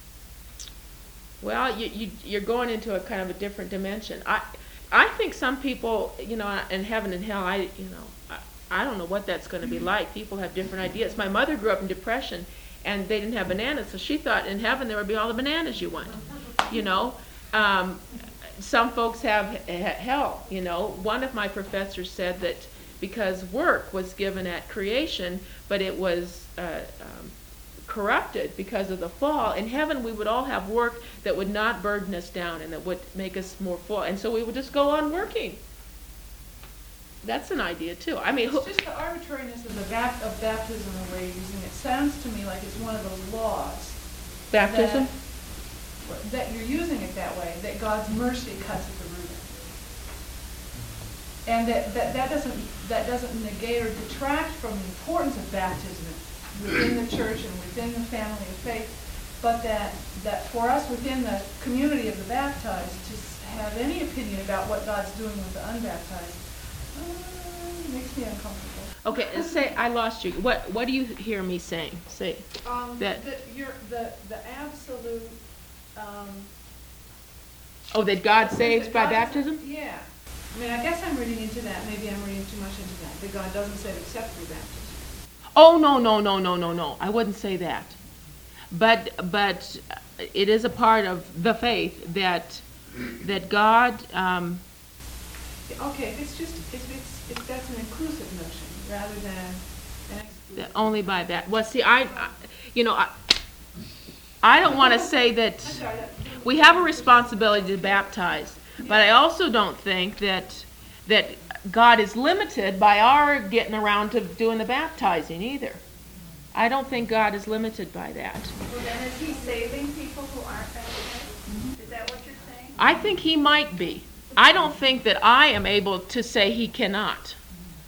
Well, you, you, you're going into a kind of a different dimension. I, I think some people, you know, in heaven and hell, I, you know, I, I don't know what that's going to be like. People have different ideas. My mother grew up in depression, and they didn't have bananas, so she thought in heaven there would be all the bananas you want. You know, um, some folks have he- hell. You know, one of my professors said that because work was given at creation, but it was uh, um, corrupted because of the fall. In heaven, we would all have work that would not burden us down and that would make us more full. And so we would just go on working. That's an idea, too. I mean, who, It's just the arbitrariness of the bap- of baptism, the way you're using it. Sounds to me like it's one of those laws. baptism? That, that you're using it that way, that God's mercy cuts at the root. And that, that, that doesn't that doesn't negate or detract from the importance of baptism within the church and within the family of faith, but that, that for us within the community of the baptized to have any opinion about what God's doing with the unbaptized Uh, Makes me uncomfortable. Okay, say, I lost you. What, what do you hear me saying? Say, Um, That- the, your, the, the absolute, um. oh, that God saves that by God doesn't- baptism? Yeah. I mean, I guess I'm reading into that, maybe I'm reading too much into that, that God doesn't save except through baptism. Oh, no, no, no, no, no, no. I wouldn't say that. But, but it is a part of the faith that, that God, um, Okay, if it's just, if it's, if that's an inclusive notion, rather than an exclusive. that only by that, well, see, I, I- you know, I, I don't want to say I'm that sorry, that. we have a responsibility to baptize, but I also don't think that, that God is limited by our getting around to doing the baptizing either. I don't think God is limited by that. Well, then is he saving people who aren't baptized? Is that what you're saying? I think he might be. I don't think that I am able to say he cannot.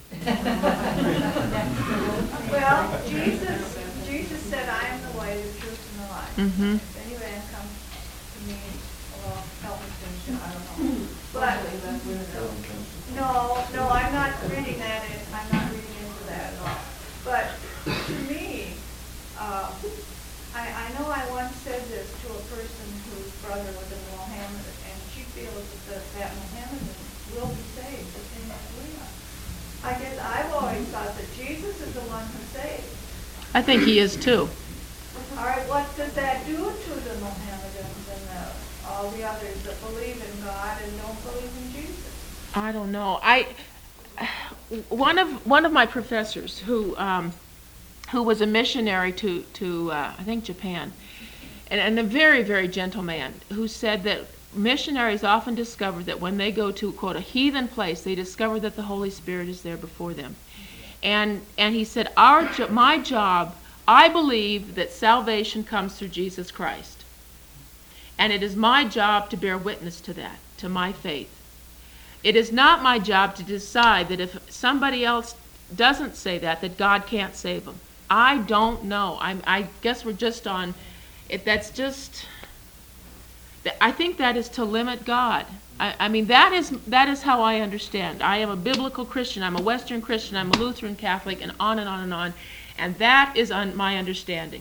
Well, Jesus, Jesus said, I am the way, the truth, and the life. Mm-hmm. If any man comes to me, well, help us finish it, I don't know. But, no, no, I'm not reading that, in, I'm not reading into that at all. But to me, uh, I, I know I once said this to a person whose brother was a Mohammedan, and she feels that that Mohammedan will be saved, the same as we are. I guess I've always thought that Jesus is the one who saves. I think he is too. All right, what does that do to the Mohammedans and the, all the others that believe in God and don't believe in Jesus? I don't know. I one of one of my professors who um, who was a missionary to to uh, I think Japan, and, and a very very gentle man who said that missionaries often discover that when they go to quote a heathen place, they discover that the Holy Spirit is there before them, and and he said our jo- my job, I believe that salvation comes through Jesus Christ, and it is my job to bear witness to that, to my faith. It is not my job to decide that if somebody else doesn't say that, that God can't save them. I don't know. I'm, I guess we're just on, it, that's just, I think that is to limit God. I, I mean, that is that is how I understand. I am a biblical Christian. I'm a Western Christian. I'm a Lutheran Catholic, and on and on and on. And that is un, my understanding.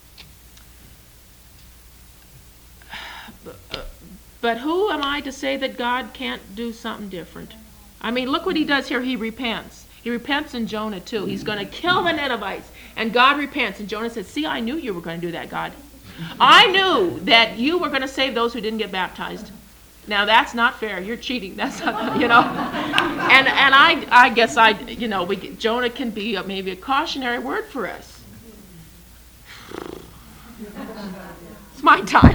But, uh, But who am I to say that God can't do something different? I mean, look what he does here. He repents. He repents in Jonah too. He's going to kill the Ninevites. And God repents. And Jonah says, see, I knew you were going to do that, God. I knew that you were going to save those who didn't get baptized. Now, that's not fair. You're cheating. That's not, you know. And and I I guess I, you know, we Jonah can be a, maybe a cautionary word for us. It's my time.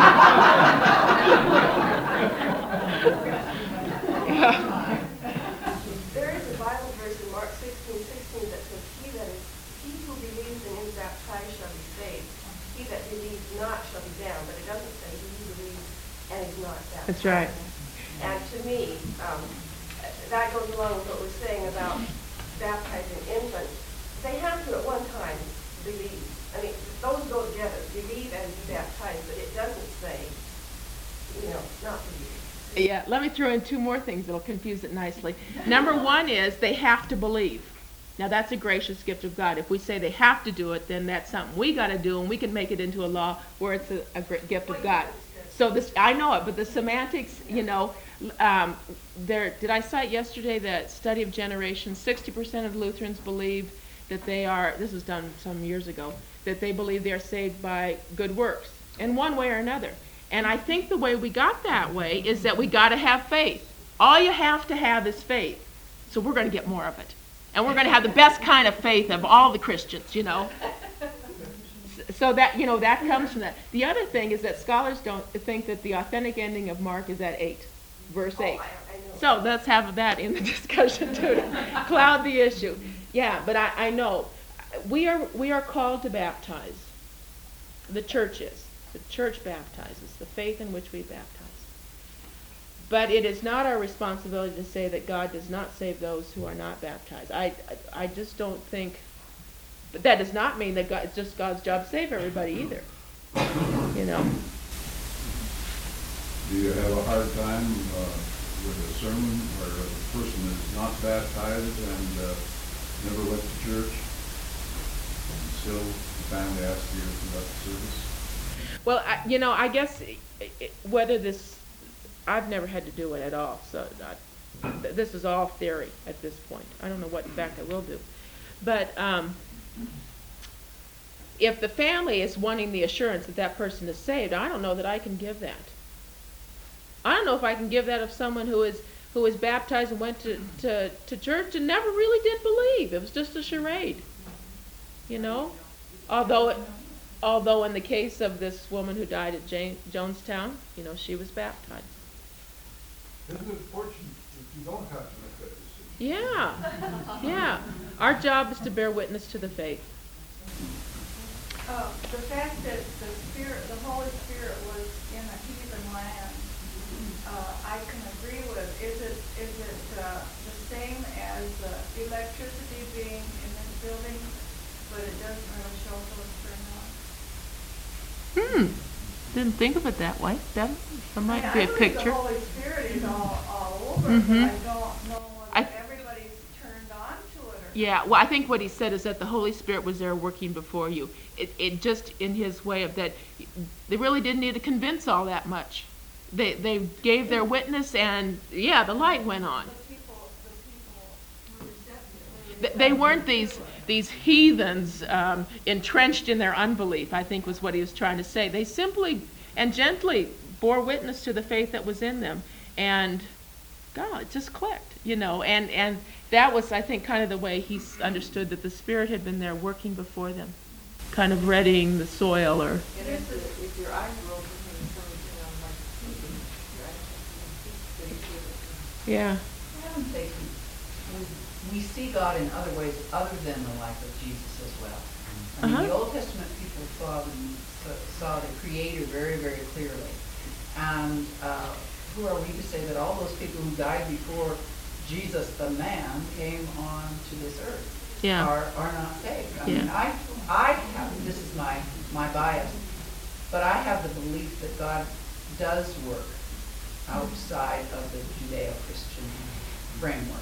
Yeah. There is a Bible verse in Mark sixteen sixteen that says, He that is, he who believes and is baptized shall be saved. He that believes not shall be damned. But it doesn't say he who believes and is not baptized. That's right. And to me, um, that goes along with what we're saying about baptizing infants. They have to at one time believe. I mean, those go together, believe and be baptized, but it doesn't say, you know, not believe. Yeah, let me throw in two more things that'll confuse it nicely. Number one is they have to believe. Now that's a gracious gift of God. If we say they have to do it, then that's something we got to do, and we can make it into a law where it's a, a great gift of God. So this, I know it, but the semantics, you know, um, there. Did I cite yesterday that study of generations? Sixty percent of Lutherans believe that they are. This was done some years ago. That they believe they are saved by good works in one way or another. And I think the way we got that way is that we got to have faith. All you have to have is faith. So we're going to get more of it. And we're going to have the best kind of faith of all the Christians, you know. So that, you know, that comes from that. The other thing is that scholars don't think that the authentic ending of Mark is at eight, verse eight. Oh, I, I know. So let's have that in the discussion too, to cloud the issue. Yeah, but I, I know. We are we are called to baptize. The church is. The church baptizes, the faith in which we baptize. But it is not our responsibility to say that God does not save those who are not baptized. I, I, I just don't think, but that does not mean that God, it's just God's job to save everybody either. You know. Do you have a hard time uh, with a sermon or a person is not baptized and uh, never went to church, and still the family asks you to conduct the service? Well, I, you know, I guess i- i- whether this, I've never had to do it at all, so I, th- this is all theory at this point. I don't know what in fact I will do. But um, if the family is wanting the assurance that that person is saved, I don't know that I can give that. I don't know if I can give that of someone who is who was baptized and went to, to, to church and never really did believe. It was just a charade, you know? Although, it, although in the case of this woman who died at Jane, Jonestown, you know, she was baptized. Isn't it fortunate that you don't have to make that decision? Yeah, yeah. Our job is to bear witness to the faith. Uh, the fact that the Spirit, the Holy Spirit was in a heathen land, uh, I can agree with. Is it, is it, uh, the same as, uh, electricity being in this building, but it doesn't really show till it's turned on? Hmm. Didn't think of it that way. That, that might I be a I believe picture. the Holy Spirit is all, all over, Mhm. but I don't know I- whether everybody's turned on to it or not. Yeah, well, I think what he said is that the Holy Spirit was there working before you. It, it just in his way of that, they really didn't need to convince all that much. They, they gave their witness and, yeah, the light went on. The people, the people were receptive. Th- They weren't these, these heathens um, entrenched in their unbelief, I think was what he was trying to say. They simply and gently bore witness to the faith that was in them. And, God, it just clicked, you know. And, and that was, I think, kind of the way he s- understood that the Spirit had been there working before them, kind of readying the soil or... And if, the- if your eyes are open and something on like T V, your eyes are open, so you Yeah. I don't think we, we see God in other ways other than the life of Jesus as well. I mean, Uh-huh. the Old Testament people saw the, saw the Creator very, very clearly. And uh, who are we to say that all those people who died before Jesus, the man, came on to this earth Yeah. are, are not saved? I mean, Yeah. I, I have, this is my, my bias, but I have the belief that God does work outside of the Judeo-Christian framework.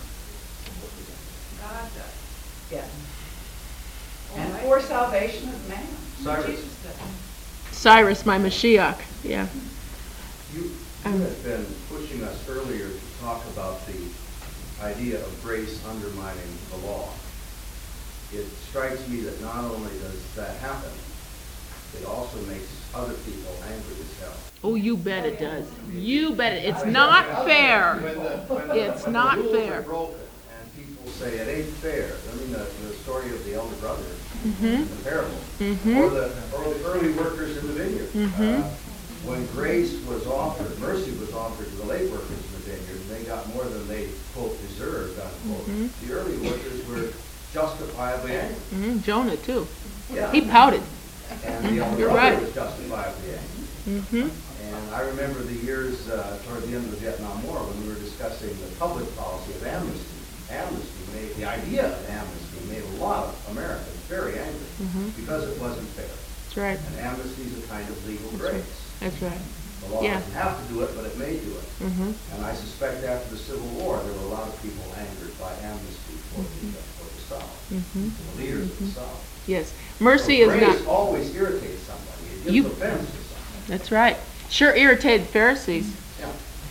God does. Yeah. Oh, And I- for salvation of man. Cyrus. Jesus does. Cyrus, my Mashiach. Yeah. You, you had been pushing us earlier to talk about the idea of grace undermining the law. It strikes me that not only does that happen, it also makes other people angry as hell. Oh, you bet it does. You bet it. It's not fair. When the, when the, It's when not the rules fair. are broken and people say it ain't fair. I mean, the, the story of the elder brother, Mhm. the parable, Mhm. or the or the early workers in the vineyard. Mhm. Uh, when grace was offered, mercy was offered to the late workers in the vineyard, and they got more than they quote deserved unquote. Mhm. The early workers were justifiably angry. Mhm. Jonah too. Yeah. He pouted. And the elder You're brother right. was justifiably angry. Mhm. And I remember the years uh, toward the end of the Vietnam War when we were discussing the public policy of amnesty. Amnesty made, the idea of amnesty made a lot of Americans very angry Mhm. because it wasn't fair. That's right. And amnesty is a kind of legal That's right. grace. That's right. The law Yeah. doesn't have to do it, but it may do it. Mhm. And I suspect after the Civil War, there were a lot of people angered by amnesty for the, uh, for the South, Mhm. the leaders of the South. Yes. Mercy So is grace not. always irritates somebody. It gives You- offense to somebody. That's right. Sure irritated Pharisees. Yeah.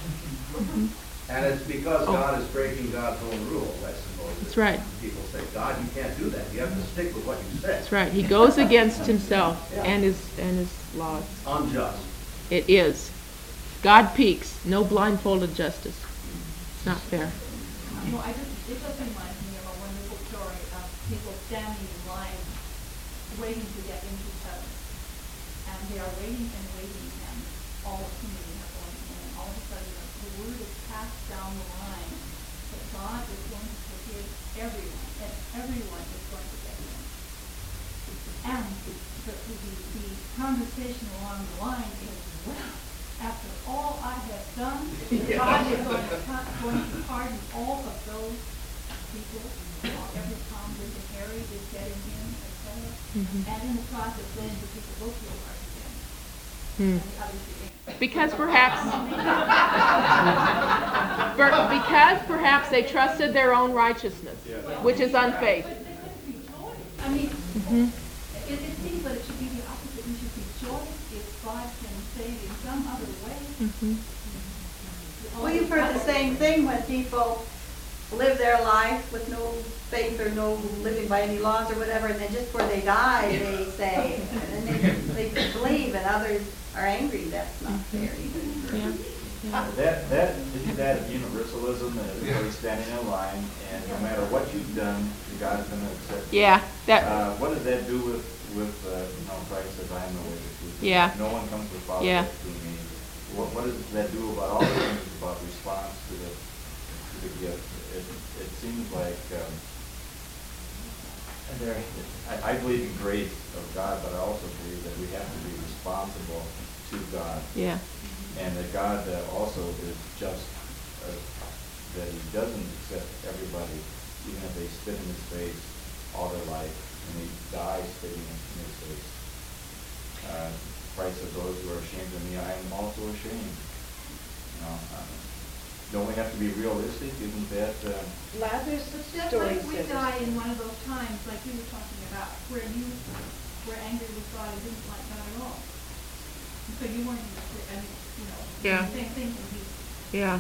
And it's because Oh. God is breaking God's own rules, I suppose. That's right. People say, God, you can't do that. You have to stick with what you said. That's right. He goes against himself Yeah. and his and his laws. Unjust. It is. God peaks. No blindfolded justice. It's not fair. You know, I just, it just reminds me of a wonderful story of people standing in line, waiting to get into heaven. And they are waiting and waiting, and all the community are going in, and all of a sudden, the word is passed down the line that God is going to forgive everyone, and everyone is going to get in. And the, the, the, the conversation along the line is, well, after all I have done, God is going to, co- going to pardon all of those people, all- every Tom, Dick, and Harry is getting in, et cetera. Mhm. And in the process, then the people will feel hard again. Hmm. Obviously, Because perhaps, per- because perhaps they trusted their own righteousness, which is unfaith. I mean, Mm-hmm. it, it seems that it should be the opposite. We should rejoice if God can save in some other way. Mm-hmm. Well, you've heard the same thing when people live their life with no faith or no living by any laws or whatever, and then just before they die, they say, and then they, they believe, and others are angry. That's not fair either. Yeah. Yeah. That, that, isn't that universalism, that everybody's standing in line, and no matter what you've done, God's gonna accept you? Yeah, that, Uh, what does that do with, with, uh, you know, Christ says, I am the way, the truth, and life. Yeah. No one comes to the Father Yeah. but through me. What, what does that do about all the things about response to the, to the gift? It, it seems like, um, and there, I, I believe in grace of God, but I also believe that we have to be responsible to God. yeah. And that God uh, also is just, uh, that he doesn't accept everybody, even if they spit in his face all their life, and they die spitting in his face. Uh, Christ said, those who are ashamed of me, I am also ashamed. You know, uh, don't we have to be realistic? Isn't that, uh, Lazarus' Just story like we says. die in one of those times, like you were talking about, where you were angry with God and didn't like God at all. And so you weren't, I mean, you know, Yeah. the same thing when you. Yeah.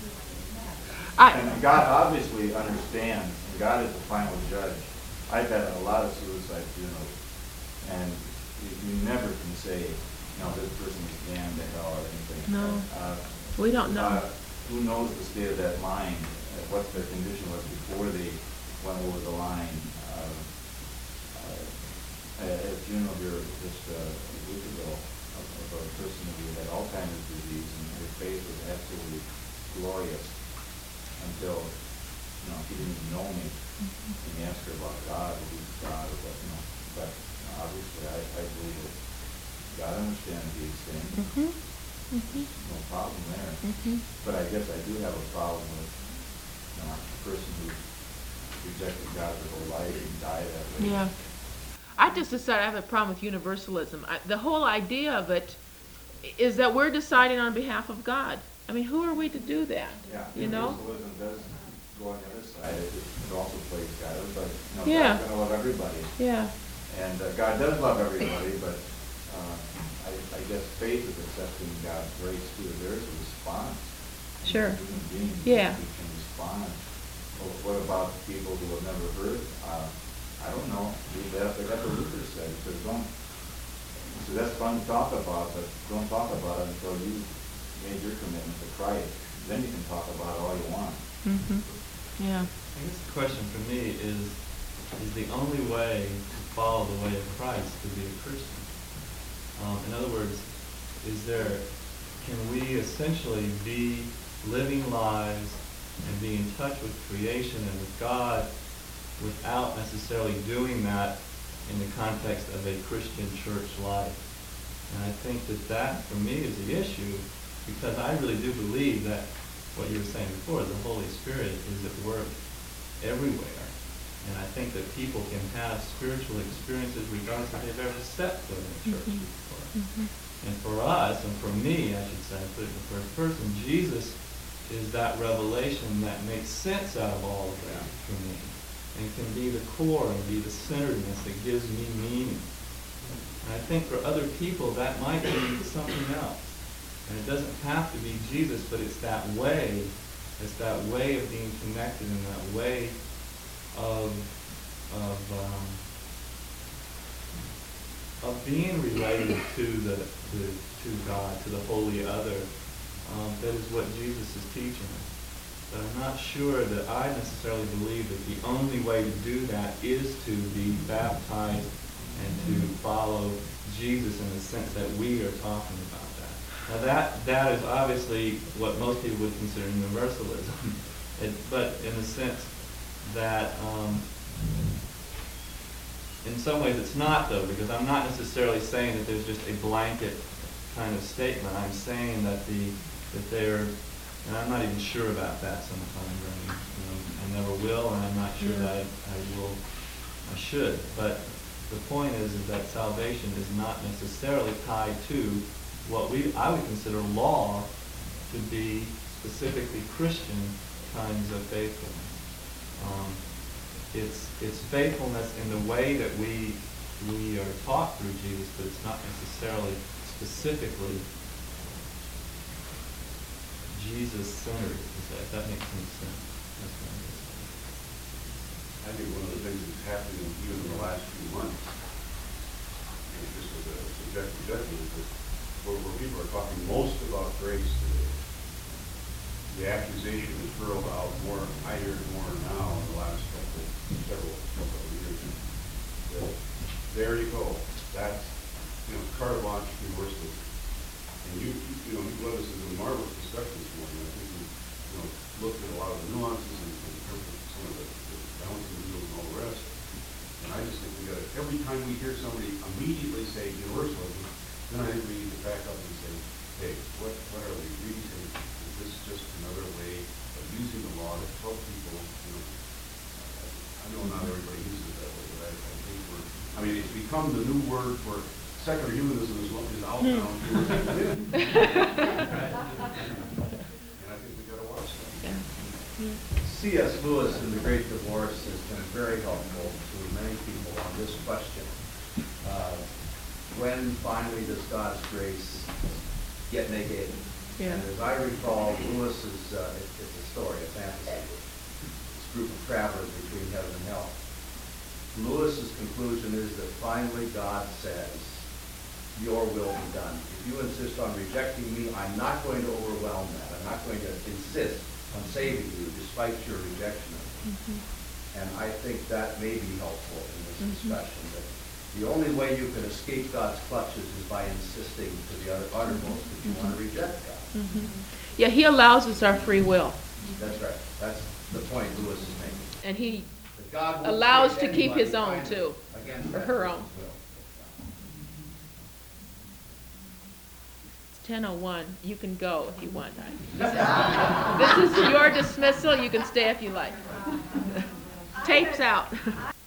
and I, God obviously understands, and God is the final judge. I've had a lot of suicide funerals, and you, you never can say, you know, this person is damned to hell or anything. No. Uh, we don't know. Uh, who knows the state of that mind, uh, what their condition was before they went over the line. Uh, uh, I had a funeral here just uh, a week ago of, of a person who had Alzheimer's disease, and her face was absolutely glorious until, you know, he didn't even know me. And he asked her about God, who's God, or what, you know. But you know, obviously, I, I believe that God understands these things. Mm-hmm. Mm-hmm. No problem there. Mm-hmm. But I guess I do have a problem with, you know, a person who rejected God their whole life and died that way. Yeah. I just decided I have a problem with universalism. I, the whole idea of it is that we're deciding on behalf of God. I mean, who are we to do that? Yeah, You know? universalism does go on the other side. It, it also plays God. Everybody, you know, Yeah. God's gonna love everybody. Yeah. And uh, God does love everybody, but uh, I, I guess faith is accepting God's grace too. There is a response. Sure. Human beings Yeah. who can respond. Well, what about people who have never heard? Uh, I don't know. That's like what Luther said. He says, don't. So that's fun to talk about, but don't talk about it until you made your commitment to Christ. Then you can talk about it all you want. Mm-hmm. Yeah. I guess the question for me is, is the only way to follow the way of Christ to be a Christian? Um, in other words, is there, can we essentially be living lives and be in touch with creation and with God without necessarily doing that in the context of a Christian church life? And I think that that, for me, is the issue, because I really do believe that what you were saying before, the Holy Spirit is at work everywhere. And I think that people can have spiritual experiences regardless if they've ever stepped foot in a church Mhm. before. Mm-hmm. And for us, and for me, I should say, put it in the first person, Jesus is that revelation that makes sense out of all of that for me. And can be the core and be the centeredness that gives me meaning. And I think for other people that might be something else. And it doesn't have to be Jesus, but it's that way, it's that way of being connected and that way of of um, of being related to the to, to God, to the holy other. Um, that is what Jesus is teaching us. But I'm not sure that I necessarily believe that the only way to do that is to be baptized and to follow Jesus in the sense that we are talking about that. Now that that is obviously what most people would consider universalism, it, but in the sense that um, in some ways it's not, though, because I'm not necessarily saying that there's just a blanket kind of statement. I'm saying that the that there, and I'm not even sure about that sometimes. I, mean, you know, I never will, and I'm not sure Yeah. that I, I will, I should. But the point is, is that salvation is not necessarily tied to what we, I would consider law to be specifically Christian kinds of faithfulness. Um, it's, it's faithfulness in the way that we, we are taught through Jesus, but it's not necessarily specifically Jesus-centered, if that makes any sense. That's what I'm saying. I think one of the things that's happening even in the last few months, and this is a subjective judgment, is that where, where people are talking most about grace today, the accusation is hurled out more, I hear it more now in the last couple, several, couple of years. That there you go. That's, you know, carte blanche universalism. And you, you, you know, you led us into a marvelous discussion this morning. I think we, you know, looked at a lot of the nuances and, and interpreted some of the, the balancing wheels and all the rest. And I just think we got to, every time we hear somebody immediately say universalism, then I think we need to back up and say, hey, what, what are we really saying? Is this just another way of using the law to help people, you know? I know not everybody uses it that way, but I, I think we're, I mean, it's become the new word for secular humanism is what is out now. And I think we got to watch that. C S Lewis in The Great Divorce has been very helpful to many people on this question. Uh, when finally does God's grace get negated? Yeah. And as I recall, Lewis's, uh, it, it's a story, a fantasy, this group of travelers between heaven and hell. Lewis's conclusion is that finally God says, your will be done. If you insist on rejecting me, I'm not going to overwhelm that. I'm not going to insist on saving you despite your rejection of me. Mm-hmm. And I think that may be helpful in this mm-hmm. discussion, that the only way you can escape God's clutches is by insisting to the other uttermost that you mm-hmm. want to reject God. Mm-hmm. Yeah, he allows us our free will. That's right. That's the point Lewis is making. And he God allows to keep his own too, or her own. ten oh one, you can go if you want. This is your dismissal. You can stay if you like. Tape's out.